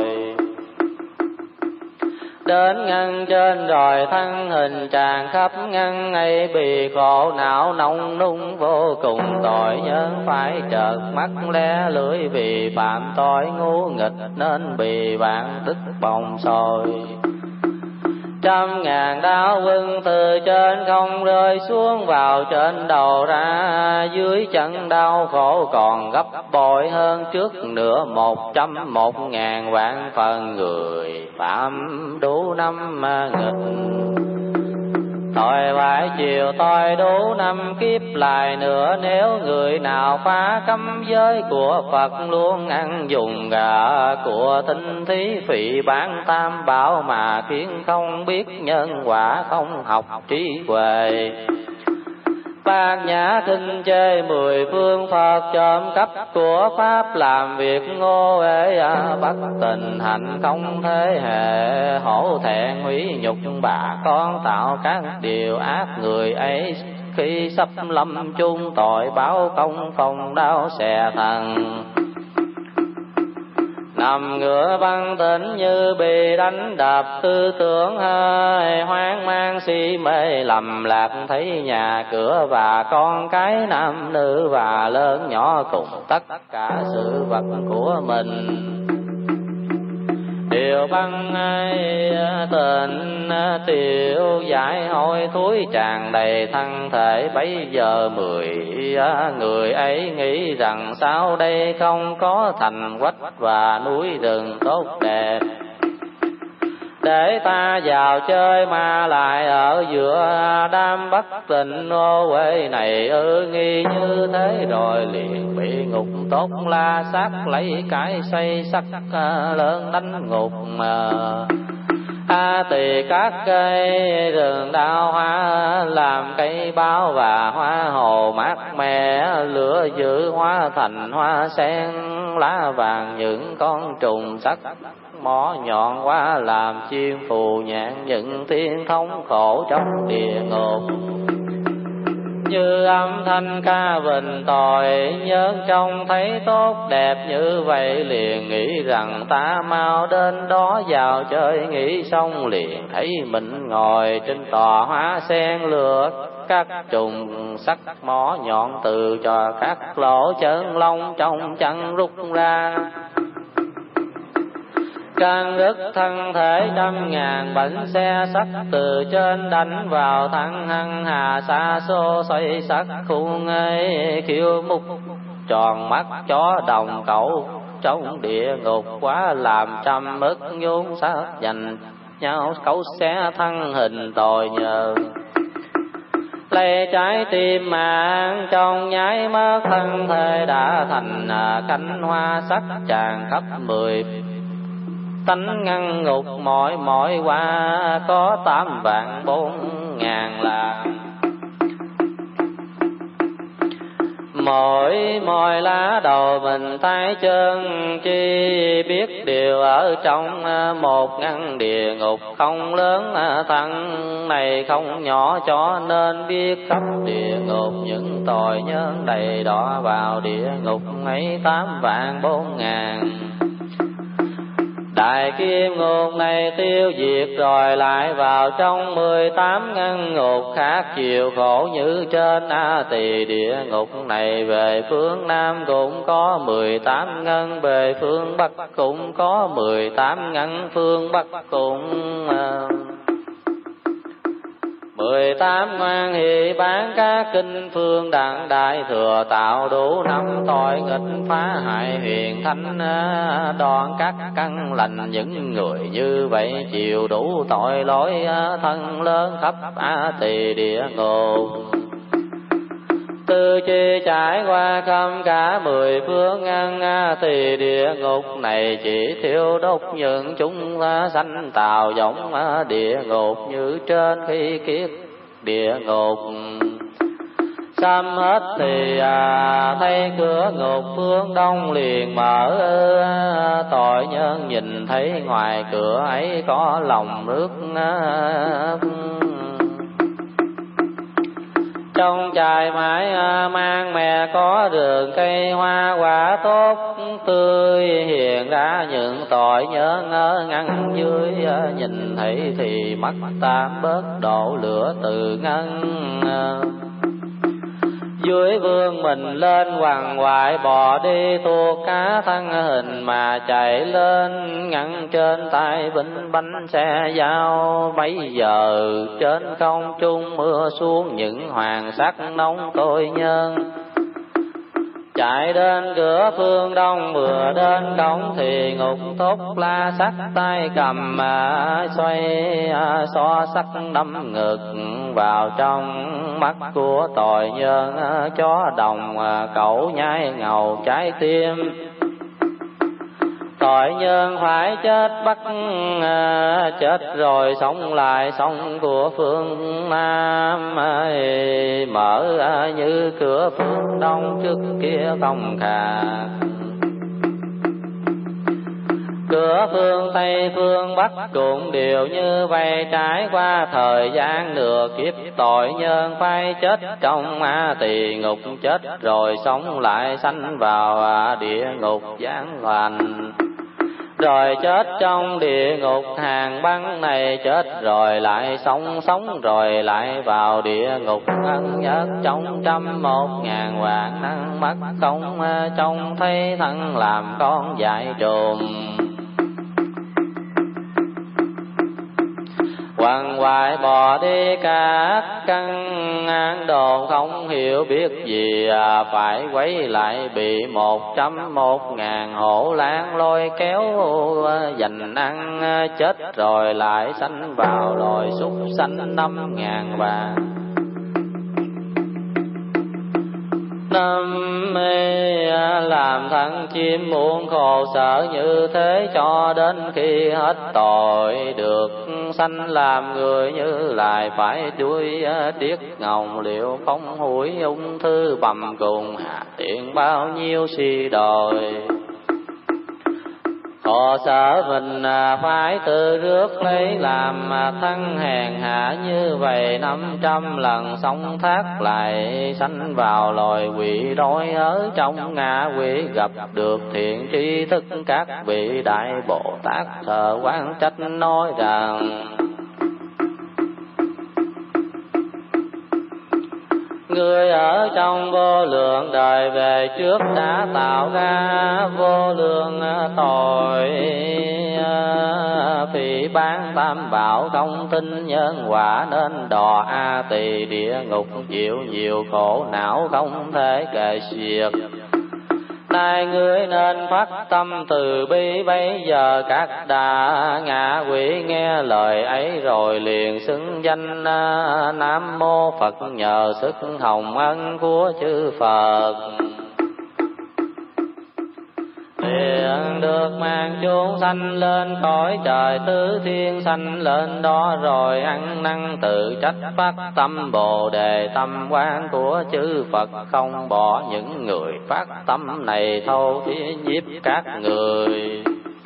Đến ngăn trên rồi thân hình tràn khắp ngăn ấy, bị khổ não nông nung vô cùng, tội nhân phải trợt mắt lé lưỡi, vì phạm tội ngu nghịch nên bị bạn tức bồng sôi. Trăm ngàn đao quân từ trên không rơi xuống vào trên đầu ra, dưới chân đau khổ còn gấp bội hơn trước nữa một trăm một ngàn vạn phần, người phạm đủ năm nghịch Tội phải chịu tôi đủ năm kiếp lại nữa, nếu người nào phá cấm giới của Phật, luôn ăn dùng gà của tinh thí, phỉ bán tam bảo mà khiến không biết nhân quả, không học trí huệ. Bát nhã kinh chê mười phương Phật, trộm cắp của Pháp làm việc ngô uế, bất tình hạnh không thế hệ, hổ thẹn hủy nhục bà con, tạo các điều ác người ấy, khi sắp lâm chung tội báo công, phong đao xè thần. Nằm ngửa băng tỉnh như bị đánh đập, tư tưởng hơi hoang mang si mê lầm lạc, thấy nhà cửa và con cái nam nữ và lớn nhỏ cùng tất cả sự vật của mình đều băng ai tình tiêu giải hôi thối tràn đầy thân thể. Bấy giờ mười người ấy nghĩ rằng sau đây không có thành quách và núi rừng tốt đẹp, để ta vào chơi mà lại ở giữa đám bất tình ô uế này ư. Nghi như thế rồi liền bị ngục tốt la sát, lấy cái xây sắt lớn đánh ngục mà. A tỳ các cây rừng đào hoa, làm cây bao và hoa hồ mát mẻ, lửa giữ hoa thành hoa sen, lá vàng những con trùng sắc mỏ nhọn quá, làm chim phù nhạn những tiếng thống khổ trong địa ngục. Như âm thanh ca bình tội nhân, trông thấy tốt đẹp như vậy liền nghĩ rằng ta mau đến đó vào chơi. Nghĩ xong liền thấy mình ngồi trên tòa hoa sen, lửa các trùng sắc mỏ nhọn từ cho các lỗ chân lông trong chân rút ra, càng đứt thân thể trăm ngàn bệnh xe sắt, từ trên đánh vào thân hăng hà xa xô xoay sắc khung ấy. Khiêu mục tròn mắt chó đồng cẩu trong địa ngục quá, làm trăm ức nhún sát dành nhau cấu xé thân hình tội nhờ. Lấy trái tim mạng trong nháy mắt, thân thể đã thành cánh hoa sắc tràn khắp mười tánh ngăn ngục. Mỗi mỗi qua có tám vạn bốn ngàn là, mỗi mỗi lá đầu mình tay chân chi biết điều ở trong một ngăn địa ngục không lớn. Thân này không nhỏ cho nên biết khắp địa ngục những tội nhân đầy đọa vào địa ngục ấy tám vạn bốn ngàn. Đại kim ngục này tiêu diệt rồi lại vào trong mười tám ngăn ngục khác, chịu khổ như trên. A tỳ địa ngục này về phương Nam cũng có mười tám ngăn, về phương Bắc cũng có mười tám ngăn, phương Bắc cũng mười tám ngoan hỷ bán các kinh phương đặng đại thừa, tạo đủ năm tội nghịch phá hại huyền thánh, đoan các căn lành. Những người như vậy chịu đủ tội lỗi thân lớn khắp A tỳ địa ngục. Tư chi trải qua khắp cả mười phương ngăn, A tỳ địa ngục này chỉ thiêu đốt những chúng sanh tạo giống địa ngục như trên. Khi kiết địa ngục xăm hết thì à, thấy cửa ngục phương đông liền mở. Tội nhân nhìn thấy ngoài cửa ấy có lòng nước trong chài mãi mang mè, có đường cây hoa quả tốt tươi. Hiện ra những tội nhân ở ngăn dưới, nhìn thấy thì mắt tam bớt đổ lửa từ ngăn. Dưới vương mình lên hoàng hoại bò đi, tuột cá thân hình mà chạy lên. Ngăn trên tay binh bánh xe dao, bấy giờ trên không trung mưa xuống những hoàng sắc nóng tội nhân. Chạy đến cửa phương đông, vừa đến cổng thì ngục thúc la sắt tay cầm mà xoay xo sắc đâm ngực vào trong mắt của tội nhân chó đồng cẩu nhai ngầu trái tim. Tội nhân phải chết bắt chết rồi sống lại, sống của phương Nam mở như cửa phương Đông trước kia không khác. Cửa phương Tây phương Bắc cũng đều như vậy, trải qua thời gian nửa kiếp tội nhân phải chết trong tỳ ngục, chết rồi sống lại sanh vào địa ngục giáng hoành. Rồi chết trong địa ngục hàng băng này, chết rồi lại sống, sống rồi lại vào địa ngục ân nhất trong trăm một ngàn vạn năng mắt không trông thấy thân làm con dại trùm. Quằn quại bò đi các căn án đồn, không hiểu biết gì phải quấy lại, bị một trăm một ngàn hổ lang lôi kéo dành ăn. Chết rồi lại sanh vào loài súc sanh năm ngàn vàng. Năm mê làm thân chim muôn khổ sở như thế, cho đến khi hết tội được sanh làm người, như lại phải đuôi điếc ngồng liệu không hủi ung thư bầm cùng hạ tiện bao nhiêu si đòi. Họ sợ mình phải tự rước lấy làm thân hèn hạ như vậy, năm trăm lần sống thác lại sanh vào loài quỷ đói. Ở trong ngạ quỷ gặp được thiện tri thức các vị đại Bồ Tát thờ quán trách nói rằng: Người ở trong vô lượng đời về trước đã tạo ra vô lượng tội, phỉ bán tam bảo không tin nhân quả, nên đọa a tỳ địa ngục chịu nhiều khổ não không thể kể xiết. Nay ngươi nên phát tâm từ bi, bây giờ các đà ngạ quỷ nghe lời ấy rồi liền xưng danh Nam Mô Phật, nhờ sức hồng ân của chư Phật. Liền được mang chốn sanh lên cõi trời tứ thiên, sanh lên đó rồi ăn năn tự trách, phát tâm Bồ Đề tâm quán của chư Phật, không bỏ những người phát tâm này thâu thiên nhiếp các người.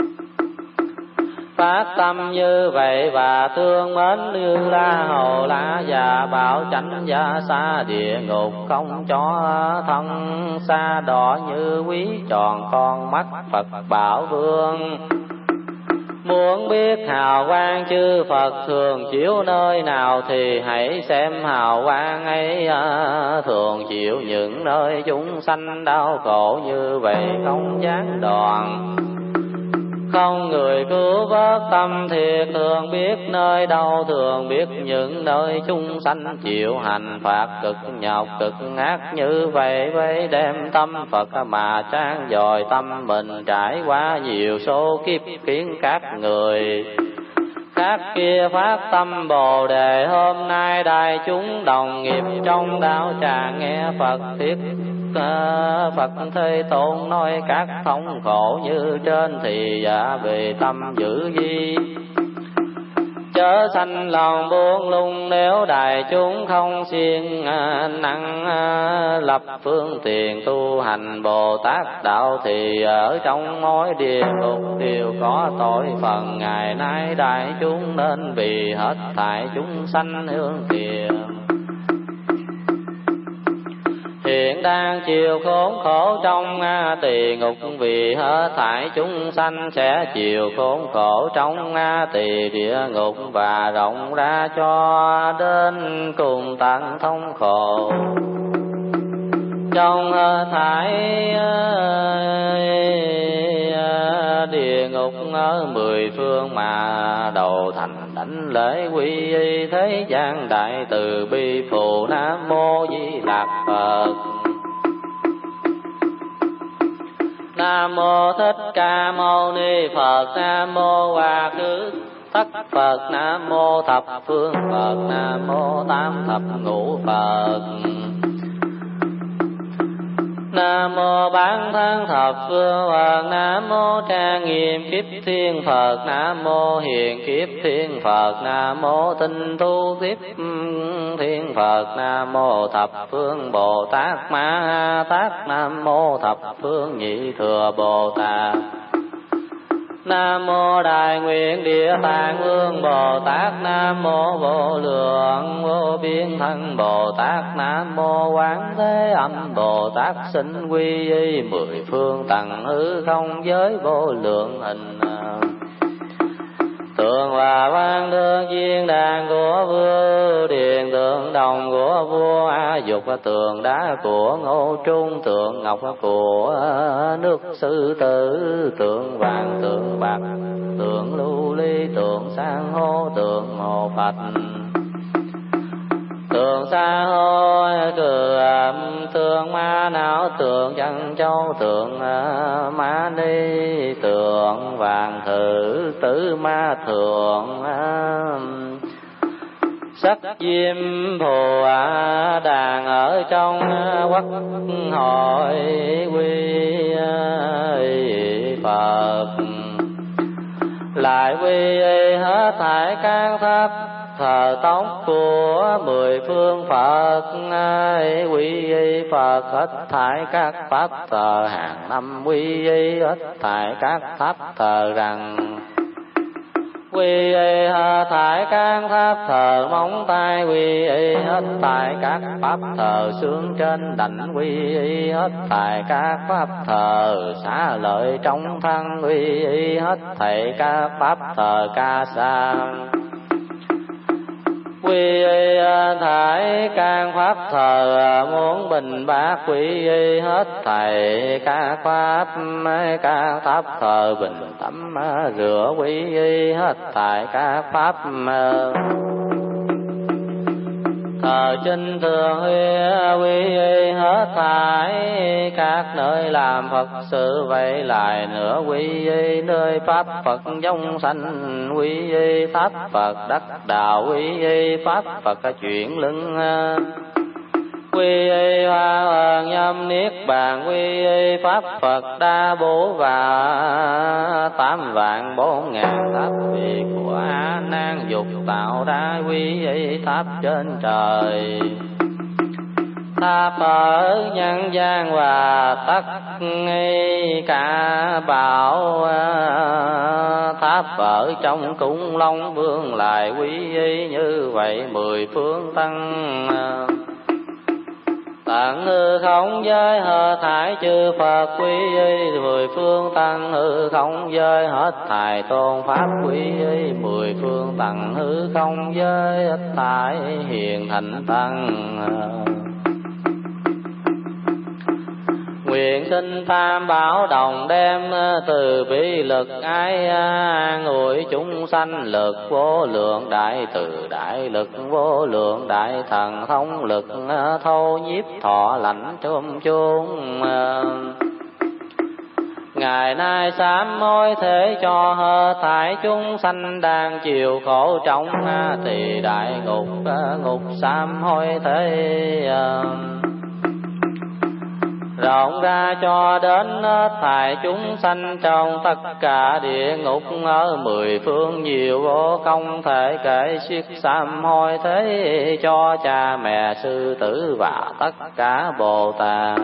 Phát tâm như vậy và thương mến Như La Hầu La Già, bảo chánh gia xa địa ngục, không cho thân xa đỏ như quý tròn con mắt Phật Bảo Vương. Muốn biết hào quang chư Phật thường chiếu nơi nào, thì hãy xem hào quang ấy thường chiếu những nơi chúng sanh đau khổ như vậy không gián đoạn. Không người cứu vớt tâm thiệt, thường biết nơi đâu, thường biết những nơi chúng sanh chịu hành phạt cực nhọc cực ác như vậy. Với đem tâm Phật mà trang dòi tâm mình, trải qua nhiều số kiếp khiến các người khác kia phát tâm Bồ Đề. Hôm nay đại chúng đồng nghiệp trong đạo tràng nghe Phật thuyết Phật Thế Tôn nói các thống khổ như trên, thì giả về tâm giữ gì chớ sanh lòng buông lung. Nếu đại chúng không siêng năng lập phương tiện tu hành Bồ Tát đạo, thì ở trong mỗi địa ngục đều có tội phần. Ngày nay đại chúng nên vì hết thảy chúng sanh hương kiều, hiện đang chịu khốn khổ trong tỳ ngục. Vì hết thảy chúng sanh sẽ chịu khốn khổ trong tỳ địa ngục, và rộng ra cho đến cùng tận thống khổ. Trong hết thảy địa ngục ở mười phương mà đầu thành đảnh lễ quy y thế gian đại từ bi phù Nam Mô Di Đà Phật. Nam mô Thích Ca Mâu Ni Phật. Nam mô Hoa Khứ Thất Phật. Nam mô Thập Phương Phật. Nam mô Tam Thập Ngũ Phật. Nam mô Bán Thân Thập Phương Phật. Nam mô Trang Nghiêm Kiếp Thiên Phật. Nam mô Hiền Kiếp Thiên Phật. Nam mô Tinh Thu Kiếp Thiên Phật. Nam mô Thập Phương Bồ Tát Ma Tát. Nam mô Thập Phương Nhị Thừa Bồ Tát. Nam mô Đại Nguyện Địa Tạng Vương Bồ Tát. Nam mô Vô Lượng Vô Biên Thân Bồ Tát. Nam mô Quán Thế Âm Bồ Tát. Xin quy y mười phương tầng hư không giới vô lượng hình. Tượng và văn đương viên đàn của vua Điền, tượng đồng của vua A Dục, tượng đá của Ngô Trung, tượng ngọc của nước Sư Tử, tượng vàng, tượng bạc, tượng lưu ly, tượng san hô, tượng hồ Phật, tượng sa hô cừ âm, tượng ma não, tượng chân châu, tượng ma ni, tượng vàng thử tử ma thượng, sắc diêm phù đàn ở trong quốc hội quy Phật. Lại quy hết thảy các tháp thờ tống của mười phương Phật, quy y Phật hết thảy các pháp thờ hàng năm, quy y hết thảy các tháp thờ rằng, quy y hết thảy các tháp thờ móng tay, quy y hết thảy các pháp thờ xương trên đảnh, quy y hết thảy các pháp thờ xá lợi trong thân, quy y hết thảy các pháp thờ ca sa, quy y thảy các pháp thờ muốn bình bát, quy y hết thảy các pháp các pháp thờ bình tắm rửa, quy y hết thảy các pháp thờ chinh thường huy, quy y hết thảy các nơi làm Phật sự, vậy lại nữa quy y nơi pháp Phật giống sanh, quy y pháp Phật đắc đạo, quy y pháp Phật chuyển lưng, quy y hoa hoàng nhâm niết bàn, quy y pháp Phật đa bố và tám vạn bốn ngàn tháp vị của A Nan dục tạo ra, quy y tháp trên trời, tháp ở nhân gian và tất cả bảo, tháp ở trong cung Long Vương lại, quy y như vậy mười phương tăng. Tạng hư không giới hết thảy chư Phật, quy y mười phương tăng hư không giới hết thảy tôn pháp, quy y mười phương tăng hư không giới hết thảy hiền thánh tăng. Nguyện xin tam bảo đồng đem từ bi lực ái an ủi chúng sanh, lực vô lượng đại từ đại lực vô lượng đại thần thông lực thâu nhiếp thọ lãnh chôm chung. Ngày nay sám hối thế cho hết thảy chúng sanh đang chịu khổ trong tỳ đại ngục, ngục sám hối thế rộng ra cho đến hết thảy chúng sanh trong tất cả địa ngục ở mười phương nhiều vô công thể kể xiết sám hối thế cho cha mẹ sư tử và tất cả Bồ Tát.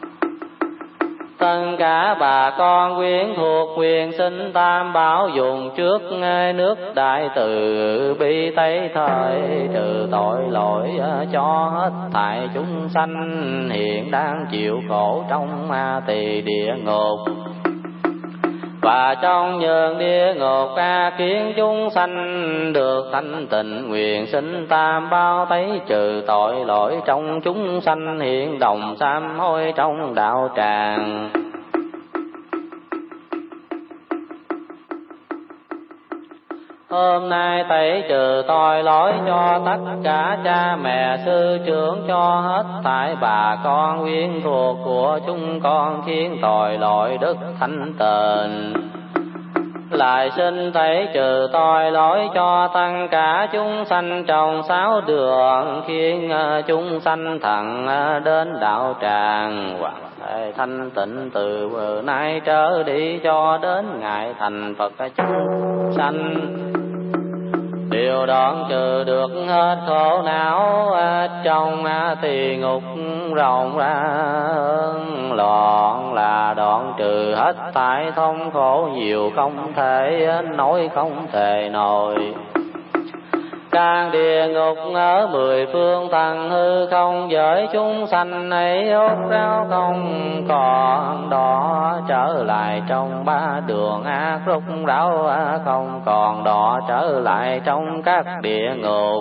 Tất cả bà con quyến thuộc quyền xin tam bảo dùng trước nước đại từ bi tây thời trừ tội lỗi cho hết thảy chúng sanh hiện đang chịu khổ trong ma tỳ địa ngục. Và trong nhường địa ngục ca kiến chúng sanh được thanh tịnh, nguyện xin tam bao thấy trừ tội lỗi trong chúng sanh hiện đồng sám hối trong đạo tràng. Hôm nay tẩy trừ tội lỗi cho tất cả cha mẹ sư trưởng, cho hết thảy bà con quyến thuộc của chúng con, khiến tội lỗi đức thánh tịnh. Lại xin tẩy trừ tội lỗi cho tất cả chúng sanh trong sáu đường, khiến chúng sanh thẳng đến đạo tràng hoặc thể thanh tịnh từ bữa nay trở đi cho đến ngày thành Phật chúng sanh. Điều đoạn trừ được hết khổ não trong tỳ ngục rộng ra loạn, là đoạn trừ hết thảy thống khổ nhiều không thể nói không thể nổi. Các địa ngục ở mười phương tầng hư không, với chúng sanh ấy ốt ráo không còn đỏ, trở lại trong ba đường ác rút ráo không còn đỏ, trở lại trong các địa ngục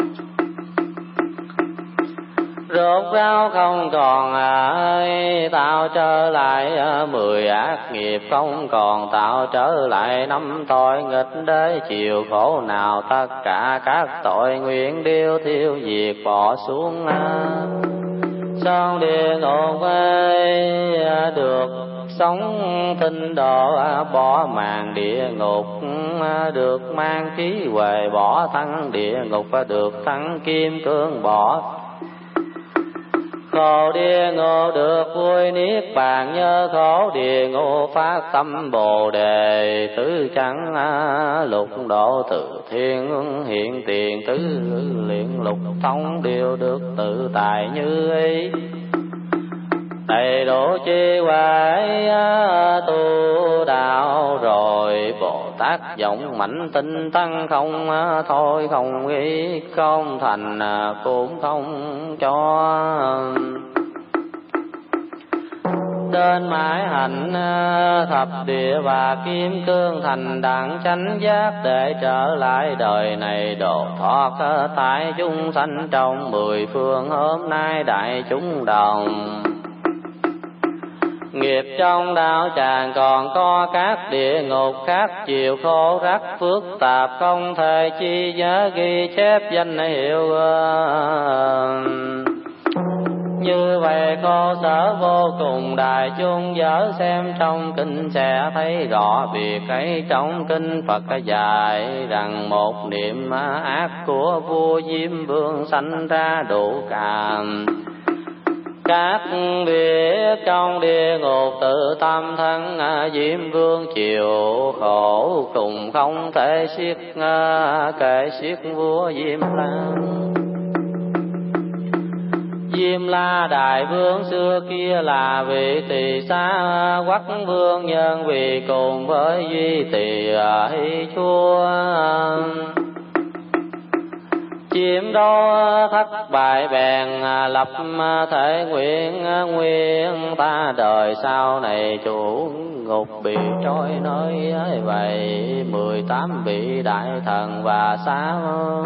rốt ráo không còn ai, tạo trở lại mười ác nghiệp không còn, tạo trở lại năm tội nghịch đế chịu khổ nào, tất cả các tội nguyện đều thiêu diệt bỏ xuống sông địa ngục ấy, được sống tinh độ bỏ màn địa ngục, được mang khí huệ bỏ thân địa ngục, được thắng kim cương bỏ khổ địa ngục, được vui niết bàn nhớ khổ địa ngục, phát tâm bồ đề tứ chẳng lục độ, tự thiên hiện tiền tứ luyện lục thông, đều được tự tại như ý. Đầy đủ chi huệ tu đạo rồi, Bồ Tát giọng mạnh tinh tăng không thôi, không nghĩ không thành cũng không cho. Đến mãi hạnh thập địa và kim cương thành đẳng chánh giác, để trở lại đời này độ thoát tại chúng sanh trong mười phương. Hôm nay đại chúng đồng nghiệp trong đạo tràng, còn có các địa ngục khác chịu khổ rất phức tạp, không thể chi nhớ ghi chép danh hiệu. Như vậy cô sở vô cùng đại chúng dở xem trong kinh sẽ thấy rõ việc ấy. Trong kinh Phật dạy rằng một niệm ác của vua Diêm Vương sanh ra đủ cảm các việc trong địa ngục, tự tâm thân Diêm Vương chịu khổ cùng không thể xiết kể xiết vua Diêm La. Diêm La đại vương xưa kia là vị tỳ xá quốc vương, nhân vì cùng với duy tỳ hy chúa chiếm đô thất bại, bèn lập thể nguyện nguyên ta đời sau này chủ ngục bị trôi nơi ấy vậy. Mười tám vị đại thần và sáu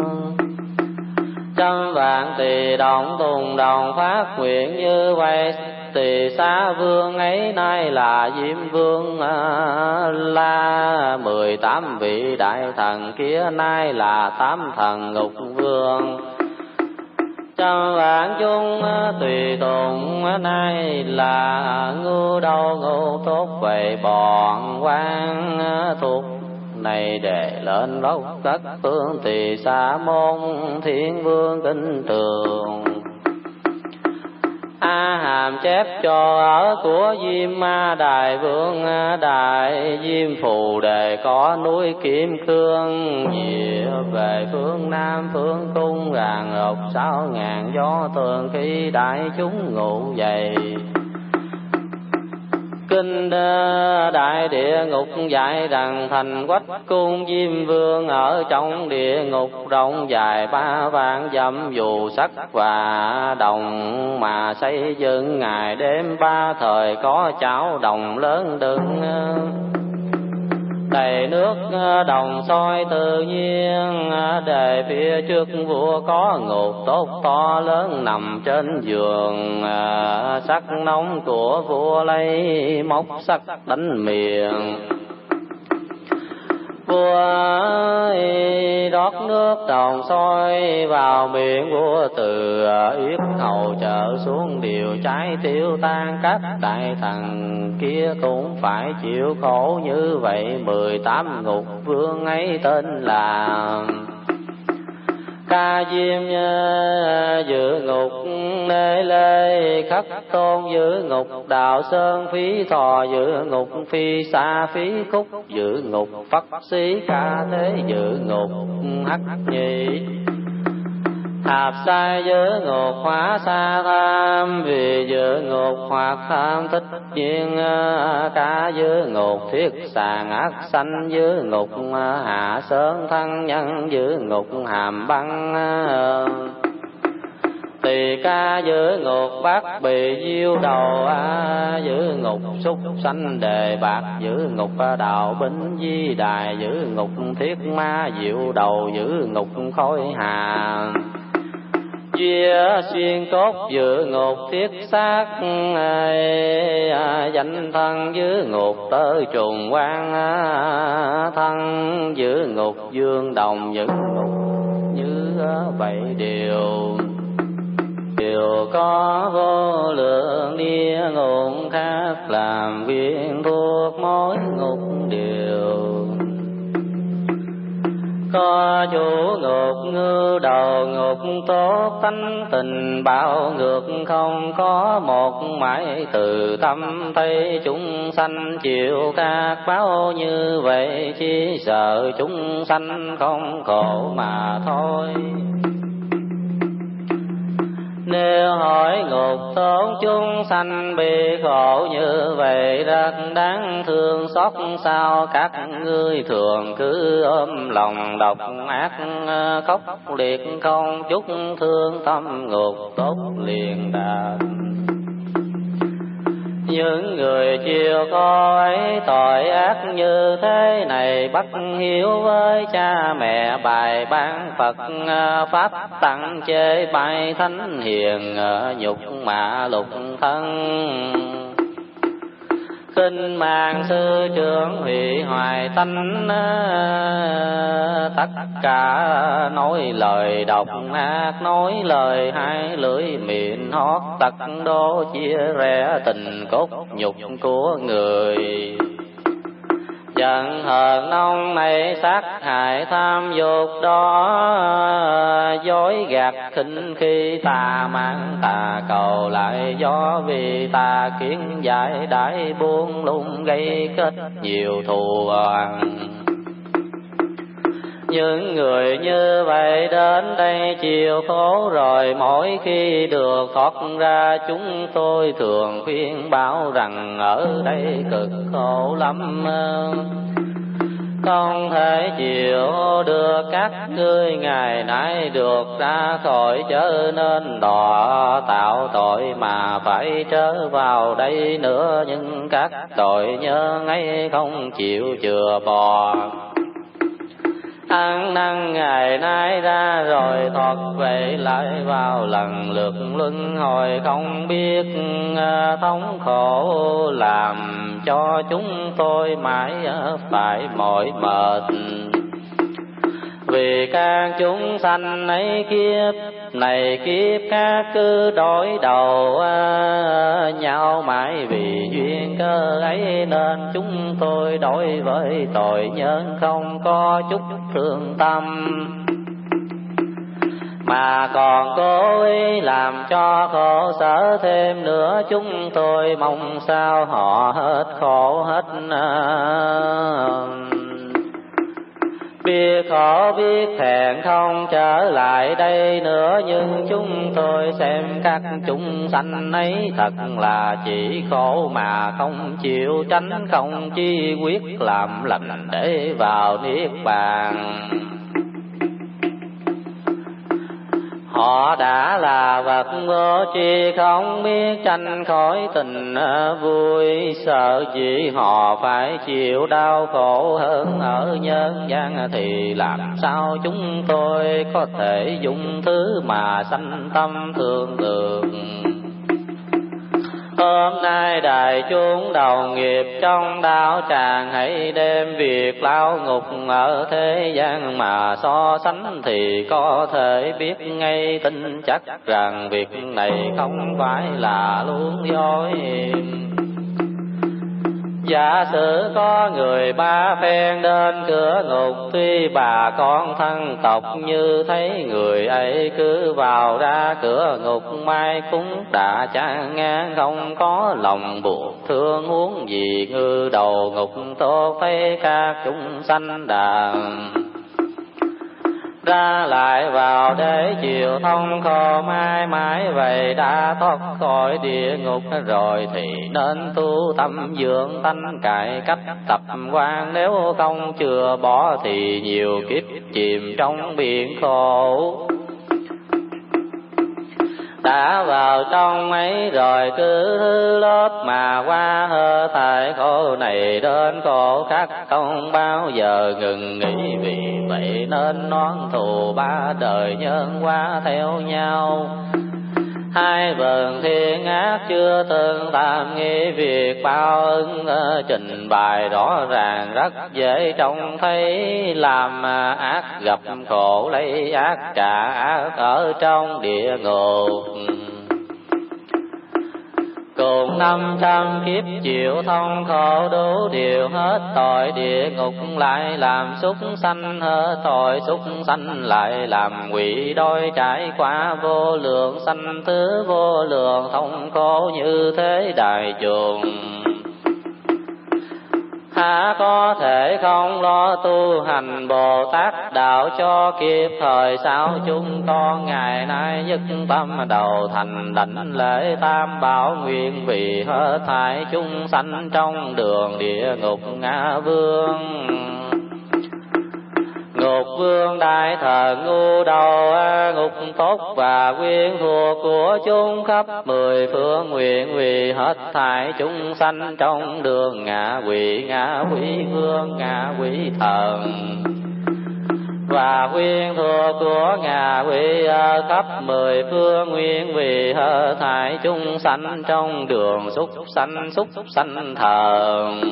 trăm vạn tỳ đồng tùng đồng phát nguyện như vậy. Tỳ xá vương ấy nay là Diêm Vương La, mười tám vị đại thần kia nay là tám thần ngục vương. Trăm vạn chúng tùy tùng nay là ngu đâu ngu tốt vậy. Bọn quan thuộc này để lên lốc tất phương tỳ xá môn thiên vương kinh trường. A Hàm chép cho ở của Diêm Ma đại vương đại Diêm Phù Đề có núi Kim Cương, dịa về phương Nam phương cung ràng rọc sáu ngàn gió tường khi đại chúng ngủ dậy. Kinh đại địa ngục dạy rằng thành quách cung Diêm Vương ở trong địa ngục rộng dài ba vạn dặm, dù sắt và đồng mà xây dựng ngày đêm ba thời, có chảo đồng lớn đựng đầy nước đồng soi tự nhiên. Đề phía trước vua có ngục tốt to lớn nằm trên giường, sắc nóng của vua lấy móc sắt đánh miệng. Vua rót nước tròn soi vào miệng vua, từ yết hầu trở xuống điều trái tiêu tan. Các đại thần kia cũng phải chịu khổ như vậy. Mười tám ngục vương ấy tên là Ca Diêm Dự Ngục, Nê Lê Khắc Tôn Dự Ngục, Đạo Sơn Phí Thọ Dự Ngục, Phi Sa Phí Khúc Dự Ngục, Phất Xí Ca Thế Dự Ngục, Hắc Nhị Hạp Sai Dự Ngục, Hóa Sa Tham Vì Dự Ngục, Hoặc Tham Thích Duyên Ca Dự Ngục, Thiết Sàng Ác Sanh Dự Ngục, Hạ Sơn Thân Nhân Dự Ngục, Hàm Băng Tỳ Ca Dự Ngục, Bát Bì Diêu Đầu Dự Ngục, Súc Sanh Đề Bạc Dự Ngục, Đạo Bính Di Đài Dự Ngục, Thiết Ma Diệu Đầu Dự Ngục, Khối Hà Chia Xuyên Cốt Dự Ngục, Thiết Xác Danh Thân Dự Ngục, Tơ Trùng Quan Thân Dự Ngục, Dương Đồng Dự Ngục. Như vậy điều điều có vô lượng địa ngục khác, làm viên thuộc mỗi ngục điều. Có chủ ngục ngư đầu ngục, tốt tánh tình bạo ngược, không có một mãi từ tâm thấy chúng sanh chịu các báo như vậy. Chỉ sợ chúng sanh không khổ mà thôi. Nếu hỏi ngục tốn chúng sanh bị khổ như vậy, rất đáng thương xót sao các ngươi thường cứ ôm lòng độc ác khóc liệt, không chút thương tâm ngục tốt liền đạt. Những người chịu khổ ấy tội ác như thế này, bất hiếu với cha mẹ, bài ban Phật pháp tặng chê bai thánh hiền, nhục mạ lục thân. Kinh mang sư trưởng hủy hoại tánh, tất cả nói lời độc ác, nói lời hai lưỡi miệng hót, tật đố chia rẽ tình cốt nhục của người. Giận hờn nông này sát hại tham dục đó, dối gạt khinh khi tà mang tà cầu lại, do vì tà kiến giải đại buông lung gây kết nhiều thù oan. Những người như vậy đến đây chịu khổ rồi, mỗi khi được thoát ra chúng tôi thường khuyên bảo rằng ở đây cực khổ lắm, không thể chịu được các ngươi ngày nay được ra khỏi, chớ nên đọa tạo tội mà phải trở vào đây nữa. Nhưng các tội nhân ấy không chịu chừa bỏ, ăn năn ngày nay ra rồi thoát về lại vào lần lượt luân hồi, không biết thống khổ làm cho chúng tôi mãi phải mỏi mệt. Vì các chúng sanh ấy kiếp này kiếp khác cứ đối đầu nhau mãi, vì duyên cơ ấy nên chúng tôi đối với tội nhân không có chút thương tâm, mà còn cố ý làm cho khổ sở thêm nữa. Chúng tôi mong sao họ hết khổ hết biết khổ biết thẹn không trở lại đây nữa. Nhưng chúng tôi xem các chúng sanh ấy thật là chỉ khổ mà không chịu tránh, không chi quyết làm lành để vào niết bàn. Họ đã là vật vô tri, không biết tranh khỏi tình vui, sợ gì họ phải chịu đau khổ hơn ở nhân gian, thì làm sao chúng tôi có thể dùng thứ mà sanh tâm thương tưởng. Hôm nay đại chúng đồng nghiệp trong đạo tràng, hãy đem việc lao ngục ở thế gian mà so sánh, thì có thể biết ngay tin chắc rằng việc này không phải là luống dối. Giả sử có người ba phen đến cửa ngục, tuy bà con thân tộc như thấy người ấy cứ vào ra cửa ngục, mai cũng đã chán ngang không có lòng buộc thương, huống gì ngư đầu ngục tốt thấy các chúng sanh đàn ra lại vào để chiều thông khổ mãi mãi. Vậy đã thoát khỏi địa ngục rồi thì nên tu tâm dưỡng tánh, cải cách tập quan, nếu không chưa bỏ thì nhiều kiếp chìm trong biển khổ. Đã vào trong ấy rồi cứ lớp mà qua hơ tại khổ này đến khổ khác, không bao giờ ngừng nghỉ. Vì vậy nên noan thù ba đời nhân qua theo nhau, hai vần thiên ác chưa từng tạm nghĩ. Việc báo ứng trình bày rõ ràng rất dễ trông thấy, làm ác gặp khổ lấy ác trả ác ở trong địa ngục. Cùng năm trăm kiếp chịu thông khổ đủ điều, hết tội địa ngục lại làm súc sanh, hết tội súc sanh lại làm quỷ đôi, trải qua vô lượng sanh thứ vô lượng thông khổ như thế đại trường. Há có thể không lo tu hành Bồ Tát đạo cho kịp thời, sao chúng con ngày nay nhất tâm đầu thành đảnh lễ tam bảo, nguyện vì hết thảy chúng sanh trong đường địa ngục ngã vương. Ngục vương đại thần ngu đầu, ngục tốt và quyến thuộc của chúng khắp mười phương, nguyện vì hết thảy chúng sanh trong đường ngạ quỷ, ngạ quỷ vương, ngạ quỷ thần và quyến thuộc của ngạ quỷ ở khắp mười phương, nguyện vì hết thảy chúng sanh trong đường súc sanh, súc sanh thần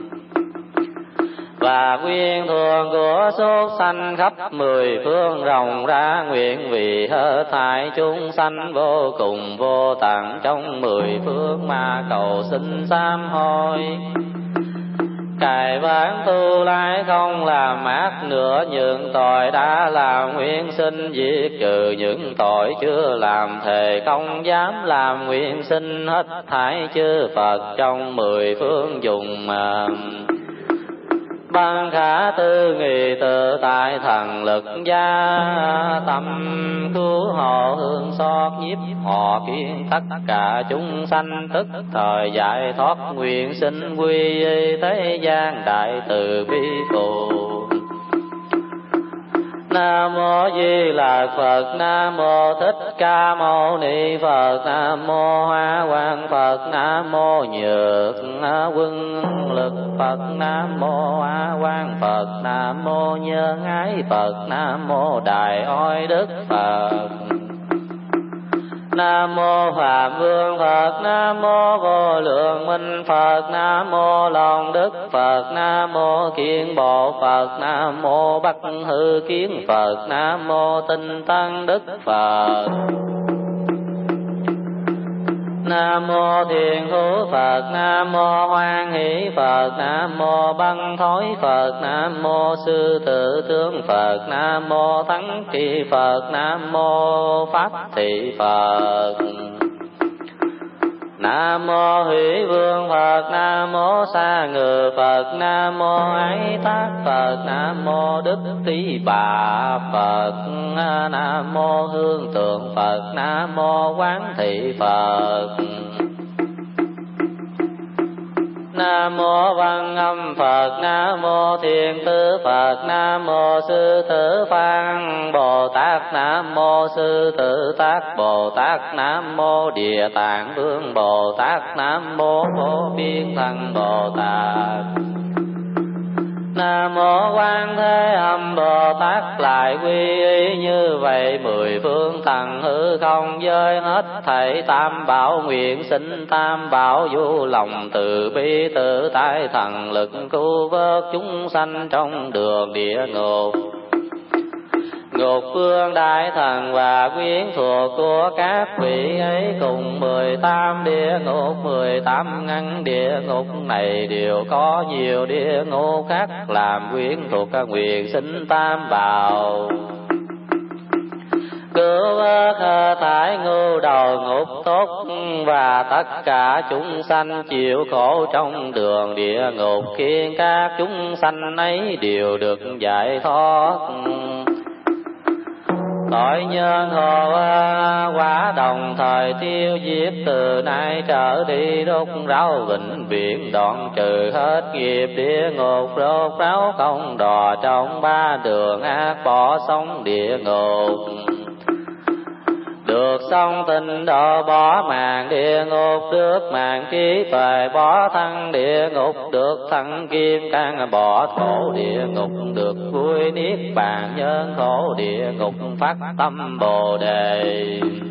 và quyên thuộc của súc sanh khắp mười phương rộng ra, nguyện vì hết thảy chúng sanh vô cùng vô tận trong mười phương mà cầu xin sám hối. Cải vãng tu lai không làm ác nữa, những tội đã làm nguyện xin diệt trừ, những tội chưa làm thề không dám làm, nguyện xin hết thảy chư Phật trong mười phương dùng mà ban khả tư nghị tự tại thần lực gia tâm, cứu hộ hương xót nhiếp họ kiến tất cả chúng sanh, tức thời giải thoát nguyện sinh quy thế gian đại từ bi phù. Nam mô Di Lặc Phật, Nam mô Thích Ca Mâu Ni Phật, Nam mô Hoa Quang Phật, Nam mô Nhược Quân Lực Phật, Nam mô Hoa Quang Phật, Nam mô Nhân Ái Phật, Nam mô Đại Oai Đức Phật, Nam mô Phạm Vương Phật, Nam mô Vô Lượng Minh Phật, Nam mô Long Đức Phật, Nam mô Kiên Bộ Phật, Nam mô Bắc Hư Kiến Phật, Nam mô Tinh Tăng Đức Phật, Nam mô Thiền Thủ Phật, Nam mô Hoan Hỷ Phật, Nam mô Băng Thối Phật, Nam mô Sư Tử Tướng Phật, Nam mô Thắng Trì Phật, Nam mô Pháp Thị Phật, Nam mô Hỷ Vương Phật, Nam mô Sa Ngự Phật, Nam mô Ái Tác Phật, Nam mô Đức Tí Bà Phật, Nam mô Hương Tượng Phật, Nam mô Quán Thị Phật, Nam mô Văn Âm Phật, Nam mô Thiền Tư Phật, Nam mô Sư Tử Phan Bồ Tát, Nam mô Sư Tử Tác Bồ Tát, Nam mô Địa Tạng Vương Bồ Tát, Nam mô Vô Biên Thần Bồ Tát, Nam mô Quan Thế Âm Bồ Tát. Lại quy y như vậy mười phương tầng hư không với hết thảy tam bảo, nguyện xin tam bảo du lòng từ bi tự tại thần lực cứu vớt chúng sanh trong đường địa ngục. Ngục vương đại thần và quyến thuộc của các vị ấy cùng mười tám địa ngục, mười tám ngăn địa ngục này đều có nhiều địa ngục khác làm quyến thuộc, các nguyện xin tam bảo cứu vớt thải ngưu đầu ngục tốt và tất cả chúng sanh chịu khổ trong đường địa ngục, khiến các chúng sanh ấy đều được giải thoát. Tội nhân hồ quả đồng thời tiêu diệt, từ nay trở đi đốt ráo vĩnh viễn, đoạn trừ hết nghiệp địa ngục, rốt ráo không đò trong ba đường ác, bỏ sống địa ngục. Được song tinh độ bỏ màn địa ngục, được màn trí tuệ bỏ thân địa ngục, được thân kim cang bỏ khổ địa ngục, được vui niết bàn nhân khổ địa ngục, phát tâm Bồ Đề.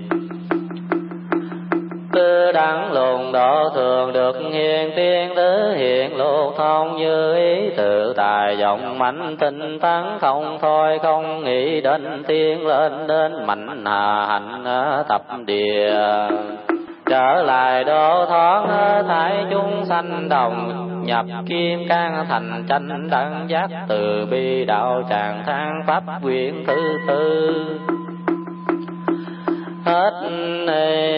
Tư đẳng luận độ thường được hiền tiên tứ hiện lục thông, như ý tự tài vọng mạnh tinh tấn, không thôi không nghĩ đến tiên lên đến mạnh hà hạnh tập địa. Trở lại độ thoáng thái chúng sanh đồng, nhập kim cang thành chánh đẳng giác, từ bi đạo tràng thang pháp quyển thứ tư. Hết